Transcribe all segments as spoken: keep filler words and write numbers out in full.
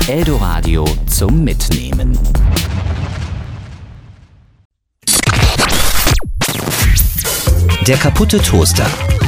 Eldoradio zum Mitnehmen. Der kaputte Toaster.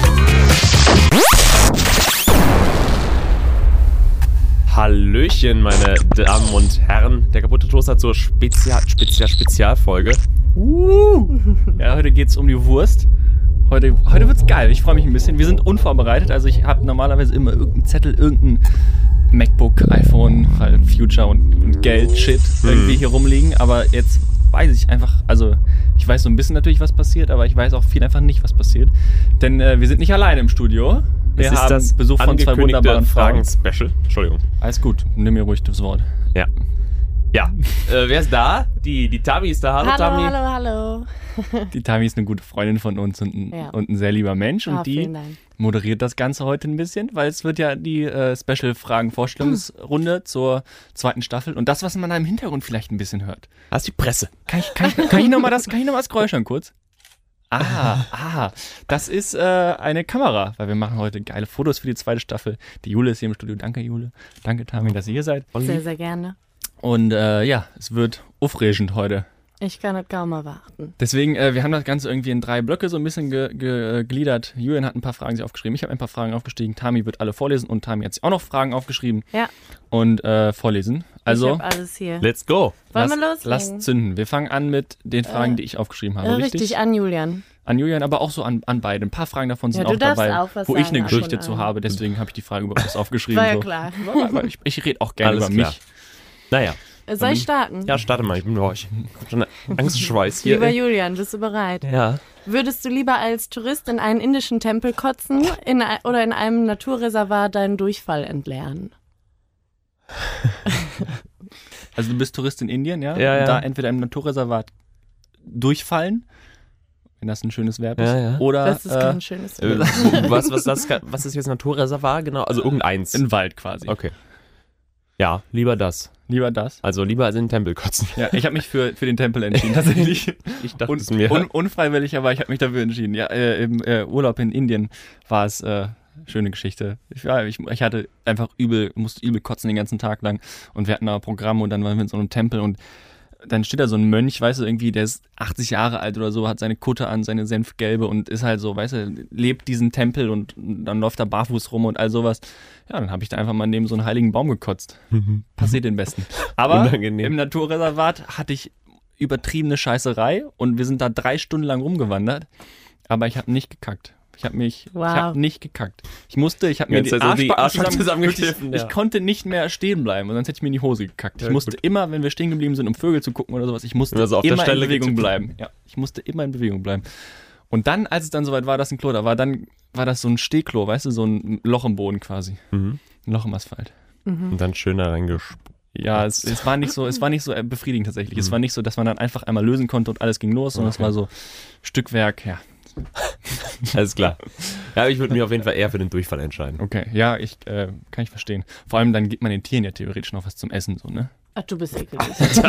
Hallöchen, meine Damen und Herren. Der kaputte Toaster zur Spezial, Spezial, Spezialfolge. Uh. Ja, heute geht's um die Wurst. Heute, heute wird's geil. Ich freue mich ein bisschen. Wir sind unvorbereitet. Also ich habe normalerweise immer irgendeinen Zettel, irgendein MacBook, iPhone, halt Future und, und Geld-Shit irgendwie hier rumliegen. Aber jetzt weiß ich einfach, also ich weiß so ein bisschen natürlich, was passiert, aber ich weiß auch viel einfach nicht, was passiert. Denn äh, wir sind nicht alleine im Studio. Wir es ist haben das Besuch von zwei wunderbaren Fragen. Fragen-Special. Entschuldigung. Alles gut, nimm mir ruhig das Wort. Ja. Ja, äh, wer ist da? Die, die Tami ist da. Hallo, hallo Tami. Hallo, hallo. Die Tami ist eine gute Freundin von uns und ein, ja. und ein sehr lieber Mensch. Und ah, die moderiert das Ganze heute ein bisschen, weil es wird ja die äh, Special-Fragen-Vorstellungsrunde zur zweiten Staffel. Und das, was man da im Hintergrund vielleicht ein bisschen hört. Das ist die Presse. Kann ich, kann ich, kann ich nochmal das, kann ich noch mal das Geräusch hören kurz? Ah, ah, das ist äh, eine Kamera, weil wir machen heute geile Fotos für die zweite Staffel. Die Jule ist hier im Studio. Danke, Jule. Danke, Tami, dass ihr hier seid. Sehr, sehr gerne. Und äh, ja, es wird aufregend heute. Ich kann es kaum erwarten. Deswegen, äh, wir haben das Ganze irgendwie in drei Blöcke so ein bisschen ge- ge- gegliedert. Julian hat ein paar Fragen sich aufgeschrieben, ich habe ein paar Fragen aufgeschrieben. Tami wird alle vorlesen und Tami hat sich auch noch Fragen aufgeschrieben. Ja. Und äh, vorlesen. Also, ich habe alles hier. Let's go. Wollen lass, wir loslegen? Lass zünden. Wir fangen an mit den Fragen, äh, die ich aufgeschrieben habe. Äh, richtig? richtig, an Julian. An Julian, aber auch so an, an beide. Ein paar Fragen davon sind ja, auch dabei, auch was wo ich eine sagen, Geschichte zu habe. Deswegen habe ich die Frage überhaupt aufgeschrieben. War ja so. klar. Aber ich, ich rede auch gerne Alles über klar. mich. Naja. Soll ich starten? Ja, starte mal. Ich bin ruhig. Ich hab schon Angstschweiß hier. Lieber Julian, bist du bereit? Ja. Würdest du lieber als Tourist in einen indischen Tempel kotzen in, oder in einem Naturreservat deinen Durchfall entleeren? Also du bist Tourist in Indien, ja? Ja, ja. Und da entweder im Naturreservat durchfallen, wenn das ein schönes Verb ist, Ja, ja. oder Das ist äh, kein schönes Äh, Wort. was, was, das, was ist jetzt Naturreservat? Genau, also irgendeins. in Wald quasi. Okay. Ja, lieber das. Lieber das. Also lieber als in den Tempel kotzen. Ja, ich habe mich für, für den Tempel entschieden, tatsächlich. Ich dachte Un, es mir. un, unfreiwillig, aber ich habe mich dafür entschieden. Ja, äh, im äh, Urlaub in Indien war es äh, schöne Geschichte. Ich, ja, ich, ich hatte einfach übel, musste übel kotzen den ganzen Tag lang und wir hatten da Programm und dann waren wir in so einem Tempel und dann steht da so ein Mönch, weißt du, irgendwie, der ist achtzig Jahre alt oder so, hat seine Kutte an, seine Senfgelbe und ist halt so, weißt du, lebt diesen Tempel und dann läuft er barfuß rum und all sowas. Ja, dann habe ich da einfach mal neben so einen heiligen Baum gekotzt. Passiert den Besten. Aber Unangenehm. im Naturreservat hatte ich übertriebene Scheißerei und wir sind da drei Stunden lang rumgewandert, aber ich habe nicht gekackt. Ich habe mich, Wow. ich habe nicht gekackt. Ich musste, ich habe mir Jetzt die also die Arschbacken Arschbacken zusammen, zusammengekniffen, ich, ja. ich konnte nicht mehr stehen bleiben, sonst hätte ich mir in die Hose gekackt. Ich Ja, musste gut. immer, wenn wir stehen geblieben sind, um Vögel zu gucken oder sowas, ich musste Immer so auf der immer Stelle in Bewegung getippt. bleiben. Ja, ich musste immer in Bewegung bleiben. Und dann, als es dann soweit war, dass ein Klo da war, dann war das so ein Stehklo, weißt du, so ein Loch im Boden quasi. Mhm. Ein Loch im Asphalt. Und dann schön da reingespuckt. Ja, es, es war nicht so, es war nicht so befriedigend tatsächlich. Es Mhm. war nicht so, dass man dann einfach einmal lösen konnte und alles ging los, sondern Okay. es war so Stückwerk, ja. Alles klar. Ja, ich würde mich auf jeden Fall eher für den Durchfall entscheiden. Okay, ja, ich äh, kann ich verstehen. Vor allem dann gibt man den Tieren ja theoretisch noch was zum Essen, so, ne? Ach, du bist ekelig.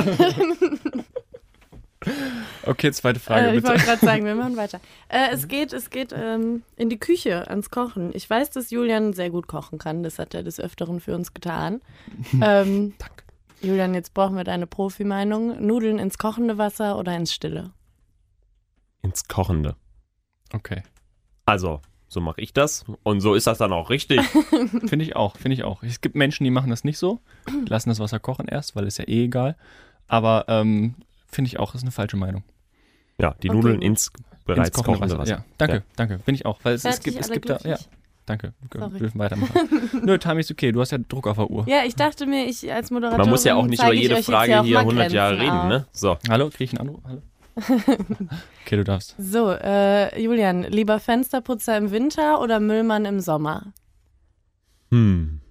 Okay, zweite Frage, äh, ich bitte. wollte gerade sagen, wir machen weiter. Äh, es geht, es geht ähm, in die Küche, ans Kochen. Ich weiß, dass Julian sehr gut kochen kann. Das hat er des Öfteren für uns getan. ähm, Danke. Julian, jetzt brauchen wir deine Profi-Meinung. Nudeln ins kochende Wasser oder ins Stille? Ins Kochende. Okay, Also, so mache ich das. Und so ist das dann auch richtig. finde ich auch, finde ich auch. Es gibt Menschen, die machen das nicht so, die lassen das Wasser kochen erst, weil ist ja eh egal. Aber ähm, finde ich auch, ist eine falsche Meinung. Ja, die Okay. Nudeln ins bereits Ins kochende kochende Wasser. Ja, danke, Ja. danke, finde ich auch. Weil es, es Fertig, gibt, es alle gibt da, ja, glücklich? danke, wir Sorry. dürfen weitermachen. Nö, Tami ist okay, du hast ja Druck auf der Uhr. Ja, ich dachte mir, ich als Moderatorin Man muss ja auch nicht über zeige ich jede euch jetzt Frage auch hier mal hundert Jahre Grenzen reden, auf. ne? So. Hallo, krieg ich einen Anruf? Hallo? Okay, du darfst. So, äh, Julian, lieber Fensterputzer im Winter oder Müllmann im Sommer? Hm.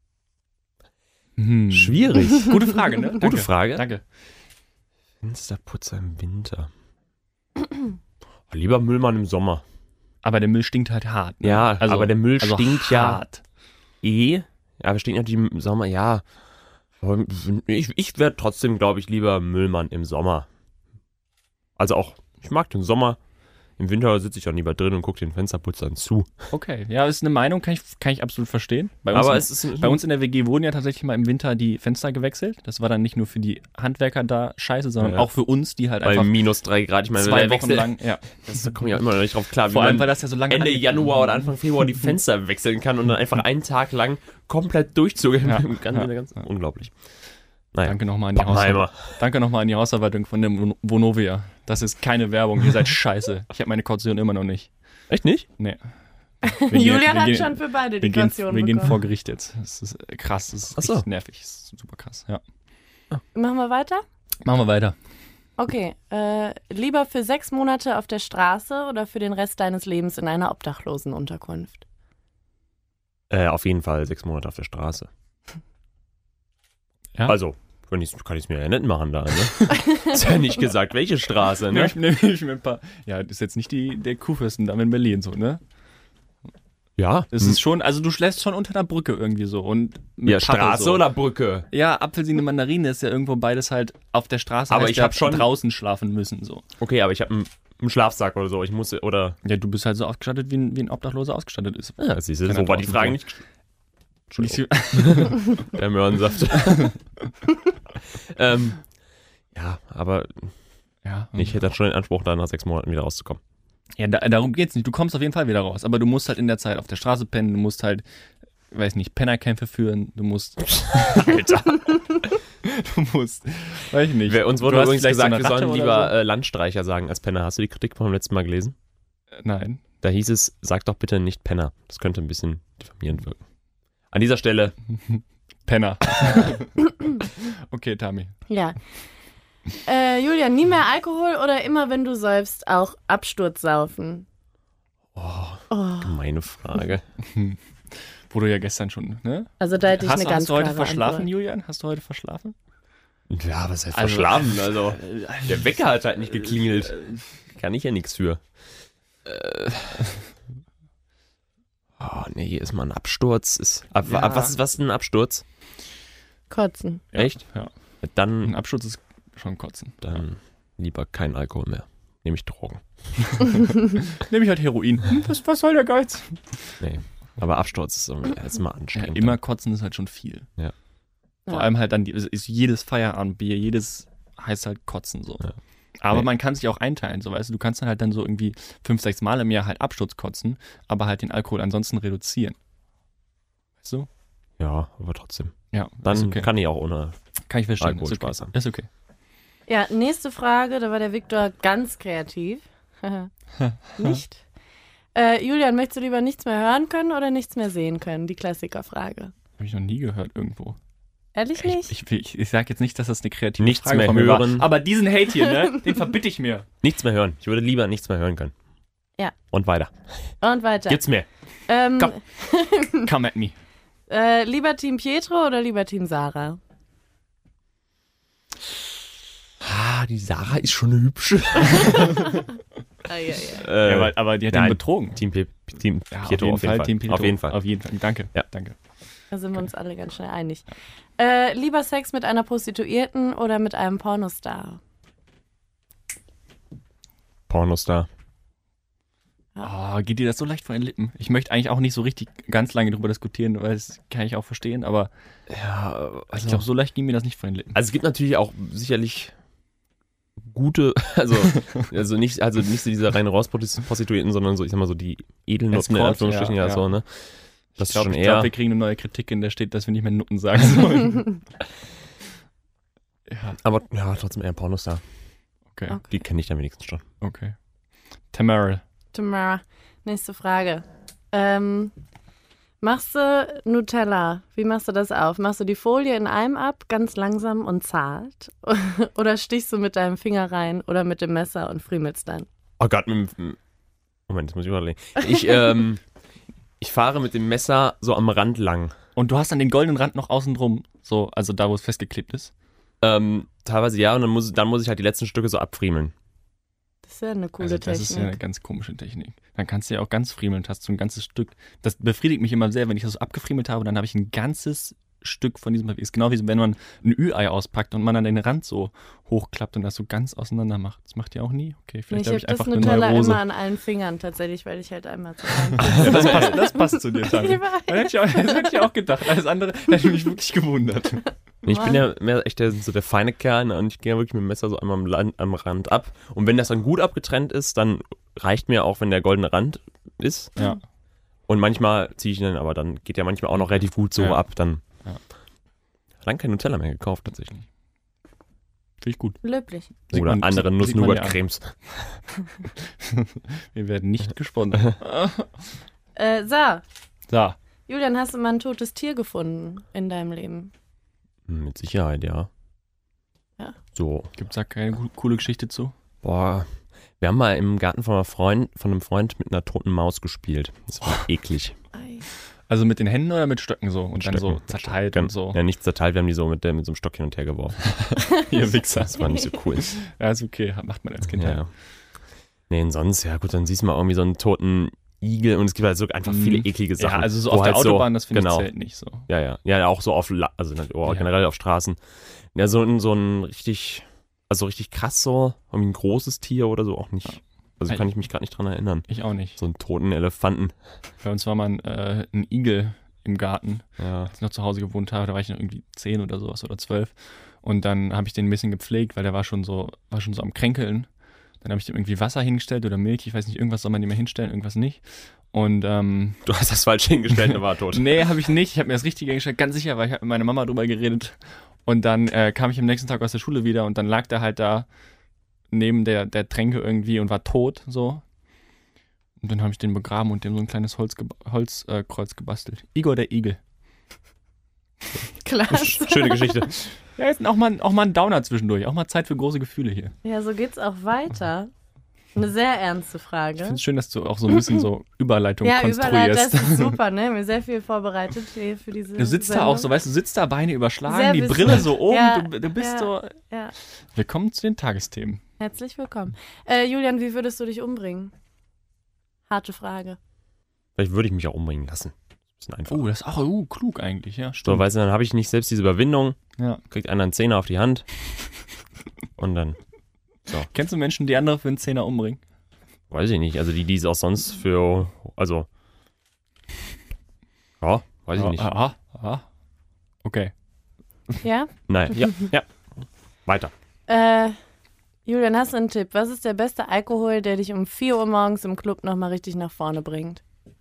Hm. Schwierig. Gute Frage, ne? Gute Danke. Frage. Danke. Fensterputzer im Winter. Lieber Müllmann im Sommer. Aber der Müll stinkt halt hart. Ne? Ja, Also- aber der Müll also stinkt ja hart. eh. Ja, aber stinkt natürlich im Sommer, ja. Aber Ich, ich wäre trotzdem, glaube ich, lieber Müllmann im Sommer. Also auch, ich mag den Sommer. Im Winter sitze ich dann lieber drin und gucke den Fensterputzern zu. Okay, ja, ist eine Meinung, kann ich, kann ich absolut verstehen. Bei uns, Aber in, es ist bei uns in der W G wurden ja tatsächlich mal im Winter die Fenster gewechselt. Das war dann nicht nur für die Handwerker da scheiße, sondern Ja. auch für uns, die halt bei einfach minus drei Grad. Ich meine, zwei der Wochen Wechsel, lang, ja. Das, da komme ich auch immer noch nicht drauf klar. Vor wie allem, man weil das ja so lange Ende ange- Januar oder Anfang Februar die Fenster wechseln kann und dann einfach einen Tag lang komplett durchzugehen. Ja. Ganz, Ja. ganz, unglaublich. Naja. Danke nochmal an die Pappenheimer. Hausverwaltung. Danke nochmal an die Hausverwaltung von der Von- Vonovia. Das ist keine Werbung, ihr seid scheiße. Ich habe meine Kaution immer noch nicht. Echt nicht? Nee. Julian wir hat gehen- schon für beide die Wir gehen, Kaution wir gehen bekommen. vor Gericht jetzt. Das ist äh, krass, das ist Ach so. richtig nervig. Das ist super krass, ja. Machen wir weiter? Machen wir weiter. Okay, äh, lieber für sechs Monate auf der Straße oder für den Rest deines Lebens in einer Obdachlosenunterkunft? Äh, auf jeden Fall sechs Monate auf der Straße. Ja. Also, kann ich es mir ja nicht machen da, ne? Ist ja nicht gesagt, welche Straße, Ne? ne? Ich, nehm ich mir ein paar. Ja, das ist jetzt nicht die, der Kuhfürstendamm in Berlin so, ne? Ja. Das ist schon, also du schläfst schon unter einer Brücke irgendwie so. Und mit ja, Pappe Straße so. oder Brücke? Ja, Apfelsine, Mandarine ist ja irgendwo beides halt auf der Straße. Aber heißt ich ja hab schon- draußen schlafen müssen so. Okay, aber ich habe einen, einen Schlafsack oder so. Ich muss, oder... Ja, du bist halt so ausgestattet, wie ein, wie ein Obdachloser ausgestattet ist. Ja, siehst du, Kann so er war die draußen Frage so. nicht... Nicht Entschuldigung, so- der Möhrensaft. ähm, ja, aber Ja, ich hätte dann schon den Anspruch, da nach sechs Monaten wieder rauszukommen. ja da, darum geht's nicht. Du kommst auf jeden Fall wieder raus. Aber du musst halt in der Zeit auf der Straße pennen. Du musst halt, weiß nicht, Pennerkämpfe führen. Du musst, Alter. du musst, weiß ich nicht. Wer, uns wurde Du hast übrigens vielleicht so gesagt, eine wir Ratte sollen oder lieber so? äh, Landstreicher sagen als Penner. Hast du die Kritik vom letzten Mal gelesen? Äh, Nein. Da hieß es, sag doch bitte nicht Penner. Das könnte ein bisschen diffamierend wirken. An dieser Stelle, Penner. Okay, Tami. Ja. Äh, Julian, nie mehr Alkohol oder immer, wenn du säufst, auch Absturz saufen? Oh. gemeine Frage. Wurde ja gestern schon, ne? Also da hätte ich Hast, eine ganz hast du heute klare verschlafen, Antwort. Julian? Hast du heute verschlafen? Ja, was heißt Also- verschlafen? Also, der Wecker hat halt nicht geklingelt. Kann ich ja nichts für. Äh. Oh, nee, ist mal ein Absturz. Ist, ab, Ja. ab, was, ist, was ist ein Absturz? Kotzen. Ja. Echt? Ja. Ein Dann, Absturz ist schon kotzen. dann lieber kein Alkohol mehr. Nehme ich Drogen. Nehme ich halt Heroin. Hm, Was, was soll der Geiz? Nee. Aber Absturz ist, irgendwie- ist immer Ja, anstrengend. immer kotzen ist halt schon viel. Ja. Vor Ja. allem halt dann die, ist jedes Feierabendbier, jedes heißt halt kotzen so. Ja. Aber Nee. man kann sich auch einteilen, so weißt du, du kannst dann halt dann so irgendwie fünf, sechs Mal im Jahr halt Absturz kotzen, aber halt den Alkohol ansonsten reduzieren. Weißt du? Ja, aber trotzdem. Ja, Dann ist okay. kann ich auch ohne. kann ich verstehen. Alkohol ist okay. Spaß haben. Ist okay. Ja, nächste Frage, da war der Viktor ganz kreativ. Nicht? Äh, Julian, möchtest du lieber nichts mehr hören können oder nichts mehr sehen können? Die Klassikerfrage. Habe ich noch nie gehört irgendwo. Ehrlich Ich, nicht? ich, ich, ich sage jetzt nicht, dass das eine kreative Nichts Frage mehr von mir hören. war. Aber diesen Hate hier, ne, den verbitte ich mir. Nichts mehr hören. Ich würde lieber nichts mehr hören können. Ja. Und weiter. Und weiter. Gibt's mehr? Ähm, Komm. Come at me. äh, lieber Team Pietro oder lieber Team Sarah? Ah, die Sarah ist schon hübsch. Ah, ja, ja. äh, Ja, aber, aber die hat ihn nein. betrogen. Team, Pe Team Ja, Pietro auf jeden Fall. Team Pietro. Auf jeden Fall. Auf jeden Fall. Danke. Ja. Danke. Da sind wir uns alle ganz schnell einig. Äh, lieber Sex mit einer Prostituierten oder mit einem Pornostar? Pornostar. Oh, geht dir das so leicht von den Lippen? Ich möchte eigentlich auch nicht so richtig ganz lange drüber diskutieren, weil das kann ich auch verstehen, aber Ja, also, ich glaube, so leicht ging mir das nicht von den Lippen. also es gibt natürlich auch sicherlich gute, also, also nicht, also nicht so diese rein raus Prostituierten, sondern so, ich sag mal so die Edelnutten in Escort, Anführungsstrichen, ja, ja, ja. so, ne? Das ich glaube, ist schon ich eher. glaub, wir kriegen eine neue Kritik, in der steht, dass wir nicht mehr Nutten sagen sollen. Ja, aber ja, trotzdem eher Pornostar. okay, Okay. Die kenne ich dann wenigstens schon. okay. Tamara. Tamara, nächste Frage. Ähm, machst du Nutella? Wie machst du das auf? Machst du die Folie in einem ab, ganz langsam und zart? Oder stichst du mit deinem Finger rein oder mit dem Messer und friemelst dann? Oh Gott, mit dem, Moment, das muss ich überlegen. Ich, ähm, ich fahre mit dem Messer so am Rand lang. Und du hast dann den goldenen Rand noch außen drum, so, also da, wo es festgeklebt ist. Ähm, teilweise ja, und dann muss, dann muss ich halt die letzten Stücke so abfriemeln. Das ist ja eine coole Also das Technik. ist ja eine ganz komische Technik. Dann kannst du ja auch ganz friemeln, hast du ein ganzes Stück. Das befriedigt mich immer sehr, wenn ich das so abgefriemelt habe, dann habe ich ein ganzes Stück von diesem Papier. Ist genau wie wenn man ein Ü-Ei auspackt und man dann den Rand so hochklappt und das so ganz auseinander macht. Das macht ihr auch nie? Okay, vielleicht Ich habe habe ich einfach das eine Nutella Neurose. immer an allen Fingern tatsächlich, weil ich halt einmal zu Ja, das, passt, das passt zu dir, Tanja. Ich weiß. Das hätte ich auch, das hätte ich auch gedacht. Alles andere hätte mich wirklich gewundert. Ich bin ja mehr echt der, so der feine Kerl, ne? Und ich gehe ja wirklich mit dem Messer so einmal am, Land, am Rand ab. Und wenn das dann gut abgetrennt ist, dann reicht mir auch, wenn der goldene Rand ist. Ja. Und manchmal ziehe ich ihn dann, aber dann geht ja manchmal auch noch relativ gut so Ja. ab. Dann Ja. lang kein Nutella mehr gekauft tatsächlich. Finde ich gut. Löblich. Sieht Oder man- andere sieht- sieht man Nuss-Nougat-Cremes. Wir werden nicht gesponsert. Äh, so, So. Julian, hast du mal ein totes Tier gefunden in deinem Leben? Hm, Mit Sicherheit, ja. Ja. So, Gibt es da keine co- coole Geschichte zu? boah. Wir haben mal im Garten von einem Freund, von einem Freund mit einer toten Maus gespielt. Das war eklig. Ei. Also mit den Händen oder mit Stöcken so? Und dann Stöcken, so mit zerteilt Stöcken. und so. Ja, nicht zerteilt, wir haben die so mit, der, mit so einem Stock hin und her geworfen. Ihr Wichser. Das war nicht so cool. Ja, ist okay. Macht man als Kind Ja. halt. Ja. Nee, und sonst, ja gut, dann siehst du mal irgendwie so einen toten Igel und es gibt halt so einfach viele Mhm. eklige Sachen. Ja, also so wo auf der halt Autobahn, das finde genau. ich zählt nicht so. Ja, ja. Ja, auch so auf, La- also oh, Ja. generell auf Straßen. Ja, so, ein- so ein richtig, also richtig krass so, irgendwie ein großes Tier oder so auch nicht. Also Ja. kann ich mich gerade nicht dran erinnern. Ich auch nicht. So einen toten Elefanten. Bei uns war mal ein, äh, ein Igel im Garten, Ja. als ich noch zu Hause gewohnt habe. Da war ich noch irgendwie zehn oder sowas oder zwölf. Und dann habe ich den ein bisschen gepflegt, weil der war schon so, war schon so am Kränkeln. Dann habe ich dem irgendwie Wasser hingestellt oder Milch. Ich weiß nicht, irgendwas soll man dem mehr hinstellen, irgendwas nicht. Und ähm, Du hast das falsch hingestellt, der war tot. nee, habe ich nicht. Ich habe mir das Richtige hingestellt, ganz sicher, weil ich habe mit meiner Mama drüber geredet. Und dann äh, kam ich am nächsten Tag aus der Schule wieder und dann lag der halt da neben der, der Tränke irgendwie und war tot, so. Und dann habe ich den begraben und dem so ein kleines Holzkreuz Holz, äh, Kreuz gebastelt. Igor der Igel. Klasse. Schöne Geschichte. Ja, jetzt auch mal, auch mal ein Downer zwischendurch. Auch mal Zeit für große Gefühle hier. Ja, so geht's auch weiter. Eine sehr ernste Ich Frage. finde es schön, dass du auch so ein bisschen so Überleitung Ja, Überleitung, konstruierst. das ist super, ne? Mir sehr viel vorbereitet hier für diese Du sitzt da Sendung. auch so, weißt du, sitzt da, Beine überschlagen, Sehr die wissend. Brille so oben, Ja, du, du bist ja. so... Ja, Willkommen zu den Tagesthemen. herzlich willkommen. Äh, Julian, wie würdest du dich umbringen? Harte Frage. Vielleicht würde ich mich auch umbringen lassen. Bisschen einfach. Oh, das ist auch uh, klug eigentlich, ja, So, stimmt. weißt du, dann habe ich nicht selbst diese Überwindung, Ja. kriegt einer einen Zehner auf die Hand und dann, Kennst du Menschen, die andere für einen Zehner umbringen? weiß ich nicht, also die, die es auch sonst für, also, ja, weiß ich Ja, nicht. Aha, aha. Okay. Ja? Nein, ja, ja, weiter. Äh, Julian, hast du einen Tipp? Was ist der beste Alkohol, der dich um vier Uhr morgens im Club nochmal richtig nach vorne bringt?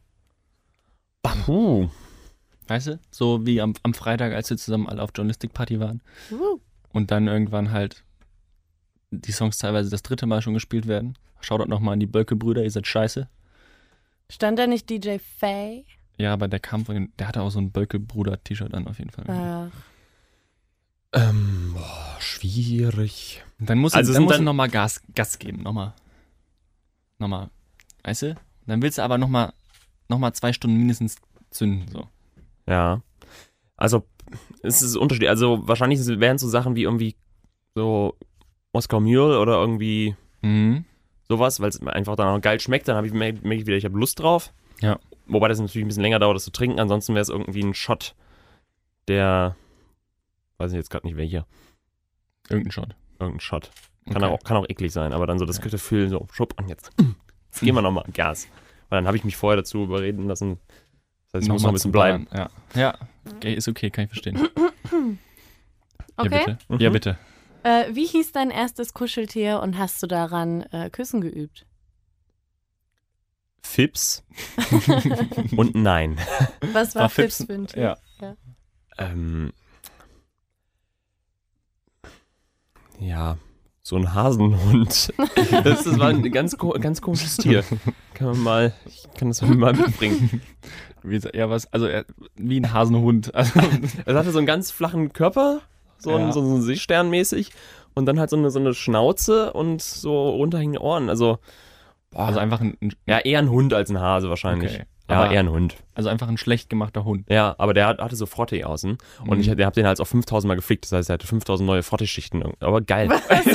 Uh, Weißt du? So wie am, am Freitag, als wir zusammen alle auf Journalistik-Party waren Uh, und dann irgendwann halt die Songs teilweise das dritte Mal schon gespielt werden. Shoutout nochmal an die Bölke-Brüder, ihr seid scheiße. stand da nicht D J Faye? Ja, aber der kam von den, der hatte auch so ein Bölke-Bruder-T-Shirt an auf jeden Fall. Ach, ähm, boah, schwierig. Und dann muss Also also sind dann musst dann- du nochmal Gas, Gas geben, nochmal. Nochmal. Weißt du? Dann willst du aber nochmal noch mal zwei Stunden mindestens zünden. So. Ja, also, es ist unterschiedlich, also wahrscheinlich wären es so Sachen wie irgendwie so Moskau Mule oder irgendwie Mhm. sowas, weil es einfach dann auch geil schmeckt, dann habe ich merke merk ich wieder, ich habe Lust drauf. Ja. Wobei das natürlich ein bisschen länger dauert, das zu trinken. Ansonsten wäre es irgendwie ein Shot, der, weiß ich jetzt gerade nicht welcher, Irgendein Shot. irgendein Shot. Kann, Okay. auch, kann auch eklig sein, aber dann so das Okay. Gefühl, so, schub, und jetzt, jetzt geben wir nochmal Gas. Weil dann habe ich mich vorher dazu überreden lassen, das heißt, ich muss noch ein bisschen bleiben. Ja. Ja, okay, ist okay, kann ich verstehen. Ja, okay. bitte. Mhm. Ja, bitte. Äh, wie hieß dein erstes Kuscheltier und hast du daran äh, Küssen geübt? Fips und nein. Was war, War Fips Fips- für ein Tier? Ja. Ähm, ja, so ein Hasenhund. Das, das war ein ganz, ko- ganz komisches Tier. Kann man mal, ich kann das mal mitbringen. Wie, ja, was, also er, wie ein Hasenhund. Also, Es hatte so einen ganz flachen Körper, so, Ja. ein, so, so Seestern mäßig und dann halt so eine, so eine Schnauze und so runterhängende Ohren. Also, boah, also einfach ein, ein, ja, eher ein Hund als ein Hase wahrscheinlich. Okay. Ja, Aber- eher ein Hund. also einfach ein schlecht gemachter Hund. Ja, aber der hat- hatte so Frottee außen und Mhm. ich der hab den halt auch fünftausend Mal gefickt. Das heißt, er hatte fünftausend neue Frottee-Schichten. Aber geil.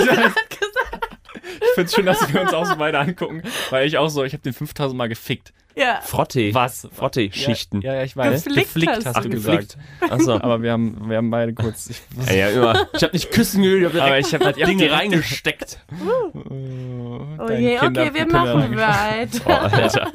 Ich find's schön, dass wir uns auch so beide angucken, weil ich auch so, ich habe den fünftausend Mal gefickt. Ja. Frottee. Was? Frottee-Schichten. Ja, ja, ich weiß. Geflickt hast hast du du geflickt. gesagt. Achso. Aber wir haben, wir haben beide kurz. Ich, Ja, ja, immer. Ich habe nicht küssen gehört, ich habe aber ich habe halt Dinge reingesteckt. Oh je, okay, wir machen weiter. Oh, Alter.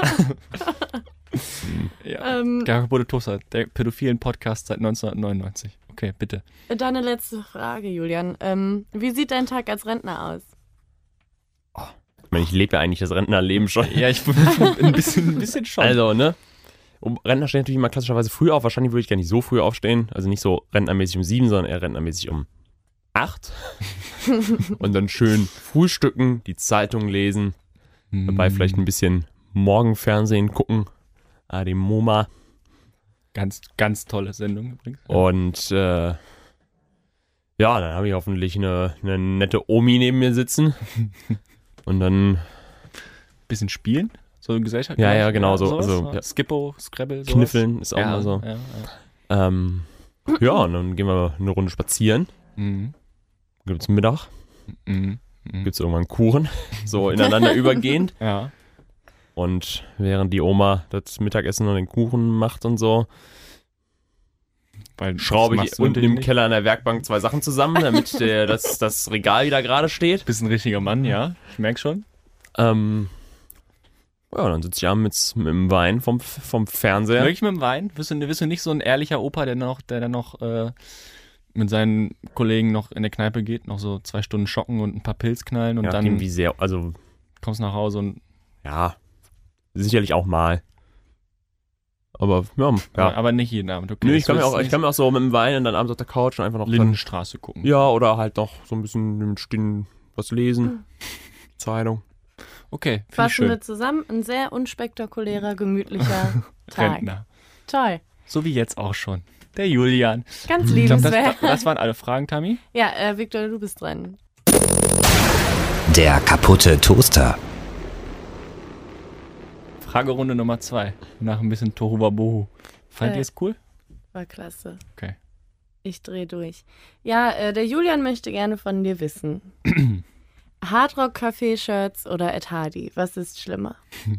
Ja. Ähm, Garabote Toaster, der pädophilen Podcast seit neunzehnhundertneunundneunzig. Okay, bitte. Deine letzte Frage, Julian. Ähm, wie sieht dein Tag als Rentner aus? Ich meine, ich lebe ja eigentlich das Rentnerleben schon. Ja, ich bin ein bisschen, ein bisschen schon. Also, ne? Um, Rentner stehen natürlich immer klassischerweise früh auf. Wahrscheinlich würde ich gar nicht so früh aufstehen. Also nicht so rentnermäßig um sieben, sondern eher rentnermäßig um acht. Und dann schön frühstücken, die Zeitung lesen. Hm. Dabei vielleicht ein bisschen Morgenfernsehen gucken. Ah, die MoMA. Ganz, ganz tolle Sendung übrigens. Und äh, ja, dann habe ich hoffentlich eine, eine nette Omi neben mir sitzen. Und dann Bisschen spielen, so Gesellschaft. Ja, ja, genau, so- sowas, so, ja. Skippo, Scrabble, sowas. Kniffeln ist auch ja, mal so. Ja, ja. Ähm, ja, und dann gehen wir eine Runde spazieren. Mhm. Gibt's Mittag, Mhm. Mhm. gibt's irgendwann Kuchen, so ineinander übergehend. Ja. Und während die Oma das Mittagessen und den Kuchen macht und so, Weil schraube das ich machst du unten natürlich im nicht. Keller an der Werkbank zwei Sachen zusammen, damit der, das, das Regal wieder gerade steht. Bist ein richtiger Mann, ja. Ich merk schon. Ähm, ja, dann sitze ich abends mit, mit dem Wein vom, vom Fernseher. Wirklich mit dem Wein? Bist du, bist du nicht so ein ehrlicher Opa, der noch, der dann noch äh, mit seinen Kollegen noch in der Kneipe geht, noch so zwei Stunden schocken und ein paar Pilz knallen und Ja, dann irgendwie sehr, also kommst nach Hause und ja, sicherlich auch mal. Aber ja, ja. aber nicht jeden Abend. Okay, Nö, das ich kann, mir ist auch, ich nicht kann mir auch so mit dem Wein und dann abends auf der Couch und einfach noch dran, Lindenstraße gucken. ja, oder halt noch so ein bisschen im Stillen was lesen. Zeitung. Okay, finde ich Fassen schön. wir zusammen. Ein sehr unspektakulärer, gemütlicher Tag. Rentner. Toll. So wie jetzt auch schon. Der Julian. Ganz Ich glaub, das, liebenswert. das waren alle Fragen, Tami. Ja, äh, Victor, du bist dran. Der kaputte Toaster. Fragerunde Nummer zwei. Nach ein bisschen Tohuwabohu. Fand Äh. ihr es cool? War klasse. Okay. Ich drehe durch. Ja, äh, der Julian möchte gerne von dir wissen. Hardrock-Café-Shirts oder Ed Hardy? Was ist schlimmer?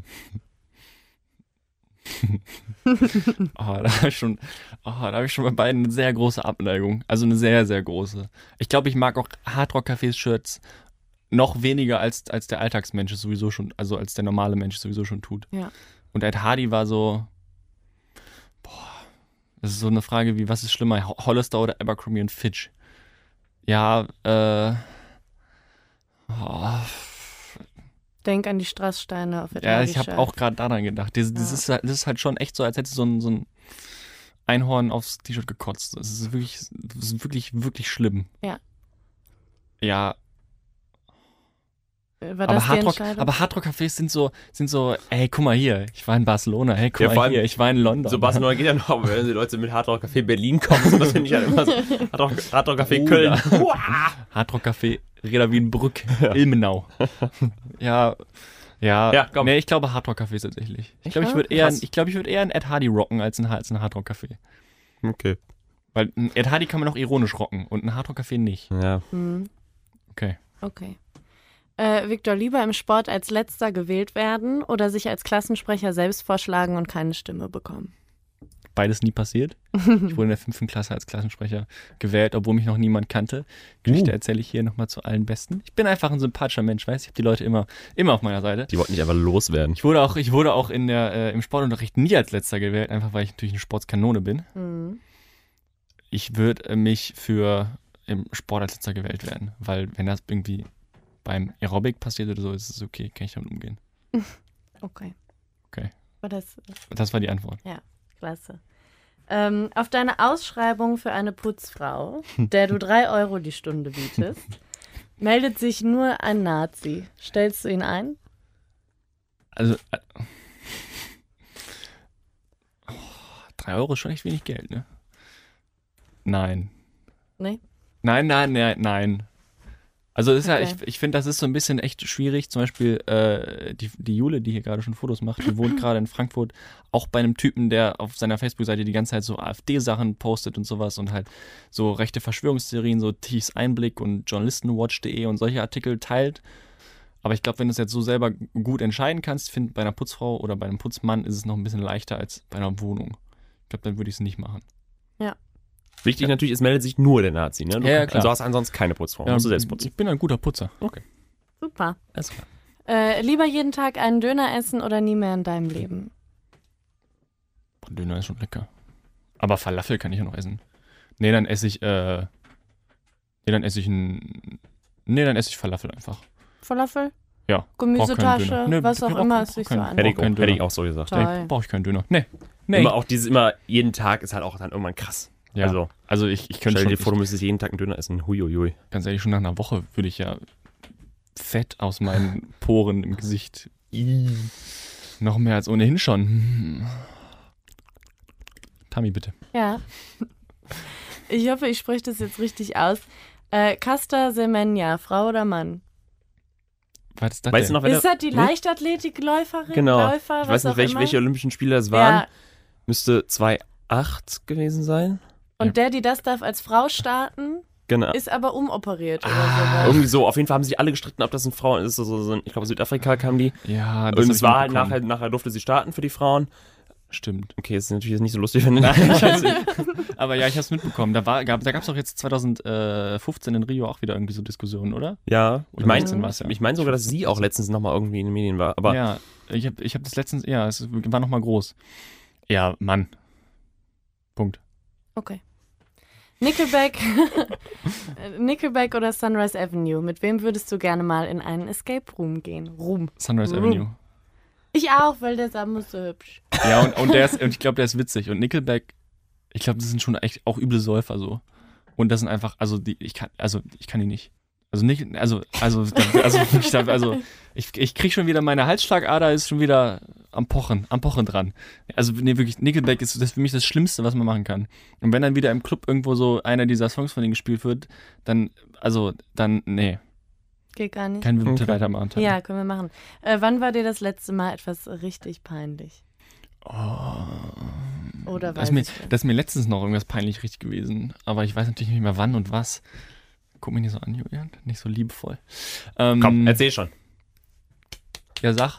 Oh, da habe ich schon, oh, da habe ich schon bei beiden eine sehr große Abneigung. Also eine sehr, sehr große. Ich glaube, ich mag auch Hardrock-Cafés-Shirts noch weniger als, als der Alltagsmensch es sowieso schon, also als der normale Mensch es sowieso schon tut. Ja. Und Ed Hardy war so, boah, das ist so eine Frage wie, was ist schlimmer, Ho- Hollister oder Abercrombie und Fitch? Ja, äh, oh, Denk an die Strasssteine auf Ed ja, Hardy ich habe Shirt. auch gerade daran gedacht. Das, das, Ja. ist, halt- das ist halt schon echt so, als hätte so ein, so ein Einhorn aufs T-Shirt gekotzt. Das ist wirklich, das ist wirklich, wirklich schlimm. Ja. Ja, Äh, War aber das die Hardrock, Entscheidung? aber Hardrock-Cafés sind so, sind so, ey, guck mal hier, ich war in Barcelona, hey, guck Ja, vor mal allem hier, ich war in London. So Barcelona geht ja noch, aber wenn die Leute mit Hard Rock Café Berlin kommen, so, das finde ich halt immer so. Hard Rock, Hard Rock Café Köln. Hardrock-Café Reda Wienbrück, Ilmenau. ja, ja, Ja, komm. nee, ich glaube Hardrock-Cafés tatsächlich. Ich glaube, ich Ja? würde eher, Krass. ich glaube, ich würde eher ein Ed Hardy rocken als ein, als ein Hardrock-Café. Okay. Weil ein Ed Hardy kann man auch ironisch rocken und ein Hardrock-Café nicht. Ja. Hm, Okay. okay. Äh, Victor, lieber im Sport als Letzter gewählt werden oder sich als Klassensprecher selbst vorschlagen und keine Stimme bekommen? Beides nie passiert. Ich wurde in der fünften Klasse als Klassensprecher gewählt, obwohl mich noch niemand kannte. Geschichte Uh. erzähle ich hier nochmal zu allen Besten. Ich bin einfach ein sympathischer Mensch, weißt du? Ich habe die Leute immer, immer auf meiner Seite. Die wollten nicht einfach loswerden. Ich wurde auch, ich wurde auch in der, äh, im Sportunterricht nie als Letzter gewählt, einfach weil ich natürlich eine Sportskanone bin. Hm. Ich würde äh, mich für im Sport als Letzter gewählt werden, weil wenn das irgendwie beim Aerobic passiert oder so, ist es okay, kann ich damit umgehen. Okay. Okay. War das Das war die Antwort. klasse. Ähm, auf deine Ausschreibung für eine Putzfrau, der du drei Euro die Stunde bietest, meldet sich nur ein Nazi. Stellst du ihn ein? Also, äh, oh, drei Euro ist schon echt wenig Geld, ne? Nein. Nee? Nein, nein, nein, nein. Also ist ja, Okay. ich, ich finde, das ist so ein bisschen echt schwierig. Zum Beispiel äh, die, die Jule, die hier gerade schon Fotos macht, die wohnt gerade in Frankfurt, auch bei einem Typen, der auf seiner Facebook-Seite die ganze Zeit so AfD-Sachen postet und sowas und halt so rechte Verschwörungstheorien, so Tichs Einblick und Journalistenwatch punkt de und solche Artikel teilt. Aber ich glaube, wenn du es jetzt so selber gut entscheiden kannst, finde bei einer Putzfrau oder bei einem Putzmann ist es noch ein bisschen leichter als bei einer Wohnung. Ich glaube, dann würde ich es nicht machen. Wichtig Ja. natürlich, es meldet sich nur der Nazi, ne? Du Ja, ja, kannst- klar. Also hast ansonsten keine Putzfrau, Ja, musst du selbst putzen. ich bin ein guter Putzer. Okay, Super. alles klar. Äh, lieber jeden Tag einen Döner essen oder nie mehr in deinem Leben? Boah, Döner ist schon lecker. Aber Falafel kann ich ja noch essen. Nee, dann esse ich, äh, nee, dann esse ich ein, nee, dann esse ich Falafel einfach. Falafel? Ja. Gemüsetasche, Döner. Nee, was auch brauch- immer brauch es sich keinen- so Hätte anbietet. Hätte ich, keinen auch, hätte ich Döner. auch so gesagt. Toll. Nee, brauche ich keinen Döner. Nee. Nee. Immer auch dieses immer jeden Tag ist halt auch dann irgendwann krass. ja. Also, Also ich, ich könnte stell schon, dir vor, du ich, müsstest jeden Tag einen Döner essen. Huiuiui. ganz ehrlich, schon nach einer Woche würde ich ja Fett aus meinen Poren im Gesicht. Noch mehr als ohnehin schon. Hm. Tami, bitte. Ja. Ich hoffe, ich spreche das jetzt richtig aus. Äh, Caster Semenya, Frau oder Mann? Was ist das Weißt du denn? noch, wer Ist der, das die Leichtathletikläuferin? Genau. Läufer, ich was weiß nicht, auch welche, immer? welche Olympischen Spiele das waren. Ja. Müsste zweitausendacht gewesen sein. Und der, die das darf als Frau starten, Genau. ist aber umoperiert oder Ah, so. Irgendwie so. Auf jeden Fall haben sich alle gestritten, ob das eine Frau ist. So, so, so, ich glaube, Südafrika kam die. Ja, das Und hab es ich war halt mitbekommen. nachher, nachher durfte sie starten für die Frauen. Stimmt. Okay, das ist natürlich jetzt nicht so lustig, wenn du Nein, ich weiß nicht. Aber ja, ich habe es mitbekommen. Da, war, gab, da gab es doch jetzt zweitausendfünfzehn in Rio auch wieder irgendwie so Diskussionen, oder? Ja, ich Oder meine sechzehn war's ja. ich mein sogar, dass sie auch letztens nochmal irgendwie in den Medien war. Aber ja, ich habe ich hab das letztens, ja, es war nochmal groß. Ja, Mann. Punkt. Okay. Nickelback, Nickelback oder Sunrise Avenue? Mit wem würdest du gerne mal in einen Escape Room gehen? Room. Sunrise Room. Avenue. Ich auch, weil der Samu ist so hübsch. Ja, und, und, der ist, und ich glaube, der ist witzig. Und Nickelback, ich glaube, das sind schon echt auch üble Säufer so. Und das sind einfach, also die, ich kann, also ich kann die nicht. Also nicht, also, also, also, ich, also ich, ich krieg schon wieder, meine Halsschlagader ist schon wieder am Pochen, am Pochen dran. Also nee, wirklich, Nickelback ist das für mich das Schlimmste, was man machen kann. Und wenn dann wieder im Club irgendwo so einer dieser Songs von denen gespielt wird, dann, also, dann, nee, Geht gar nicht. kein bitte Okay. weitermachen. Tanja. Ja, können wir machen. Äh, wann war dir das letzte Mal etwas richtig peinlich? Oder Das weiß ist, mir, ich nicht. das ist mir letztens noch irgendwas peinlich richtig gewesen. Aber ich weiß natürlich nicht mehr wann und was. Guck mich nicht so an, Julian. Nicht so liebevoll. Ähm, komm, erzähl schon. Ja, sag.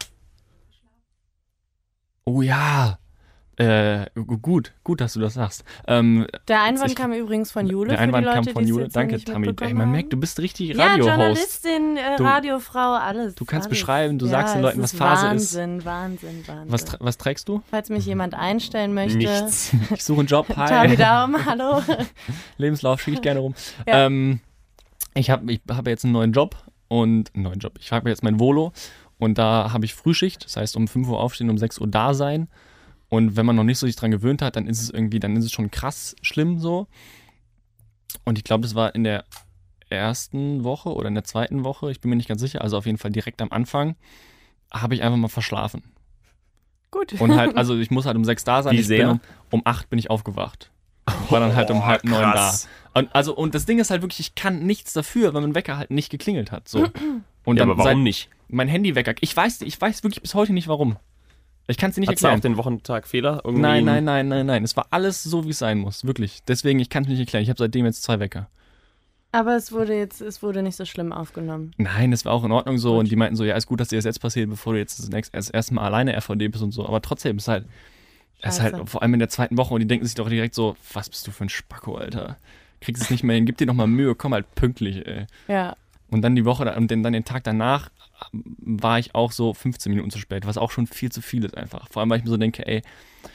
Oh ja. Äh, gu- gut, gut, dass du das sagst. Ähm, Der Einwand ich- kam übrigens von Jule. der Einwand für die kam Leute, von die es Jule. jetzt Danke, nicht Tami. Ey, mitbekommen man haben. merkt, du bist richtig Ja, Radio-Host. Journalistin, äh, Du- Radiofrau, alles. du kannst alles. beschreiben, du ja, sagst den es Leuten, was ist Phase ist. Wahnsinn, Wahnsinn, Wahnsinn. Was, tra- was trägst du? Falls mich jemand einstellen möchte. Nichts. Ich suche einen Job. Hi. Tabi Daum, hallo. Lebenslauf schicke ich gerne rum. Ja. Ähm, ich habe ich hab jetzt einen neuen Job und einen neuen Job. Ich habe jetzt mein Volo und da habe ich Frühschicht, das heißt um fünf Uhr aufstehen, um sechs Uhr da sein. Und wenn man noch nicht so sich dran gewöhnt hat, dann ist es irgendwie, dann ist es schon krass schlimm so. Und ich glaube, das war in der ersten Woche oder in der zweiten Woche, ich bin mir nicht ganz sicher, also auf jeden Fall direkt am Anfang, habe ich einfach mal verschlafen. Gut. Und halt, also ich muss halt um sechs da sein. Wie ich bin sehr? um, um acht bin ich aufgewacht. War dann halt um halb neun da. krass. Und, also, und das Ding ist halt wirklich, ich kann nichts dafür, weil mein Wecker halt nicht geklingelt hat. So. Und Ja, dann aber warum seit- nicht? Mein Handywecker. Ich weiß, ich weiß wirklich bis heute nicht warum. Ich kann es dir nicht Hast du erklären. auf den Wochentag Fehler? Irgendwie Nein, nein, nein, nein, nein. Es war alles so, wie es sein muss. Wirklich. Deswegen, ich kann es nicht erklären. Ich habe seitdem jetzt zwei Wecker. Aber es wurde jetzt, es wurde nicht so schlimm aufgenommen. Nein, das war auch in Ordnung so. Und die meinten so, ja, ist gut, dass dir das jetzt passiert, bevor du jetzt das, nächste, das erste Mal alleine R V D bist und so. Aber trotzdem ist halt, es ist Scheiße. halt vor allem in der zweiten Woche und die denken sich doch direkt so, was bist du für ein Spacko, Alter. Kriegst es nicht mehr hin, gib dir doch mal Mühe, komm halt pünktlich, ey. Ja. Und dann die Woche da- und dann, dann den Tag danach war ich auch so fünfzehn Minuten zu spät, was auch schon viel zu viel ist einfach. Vor allem, weil ich mir so denke, ey,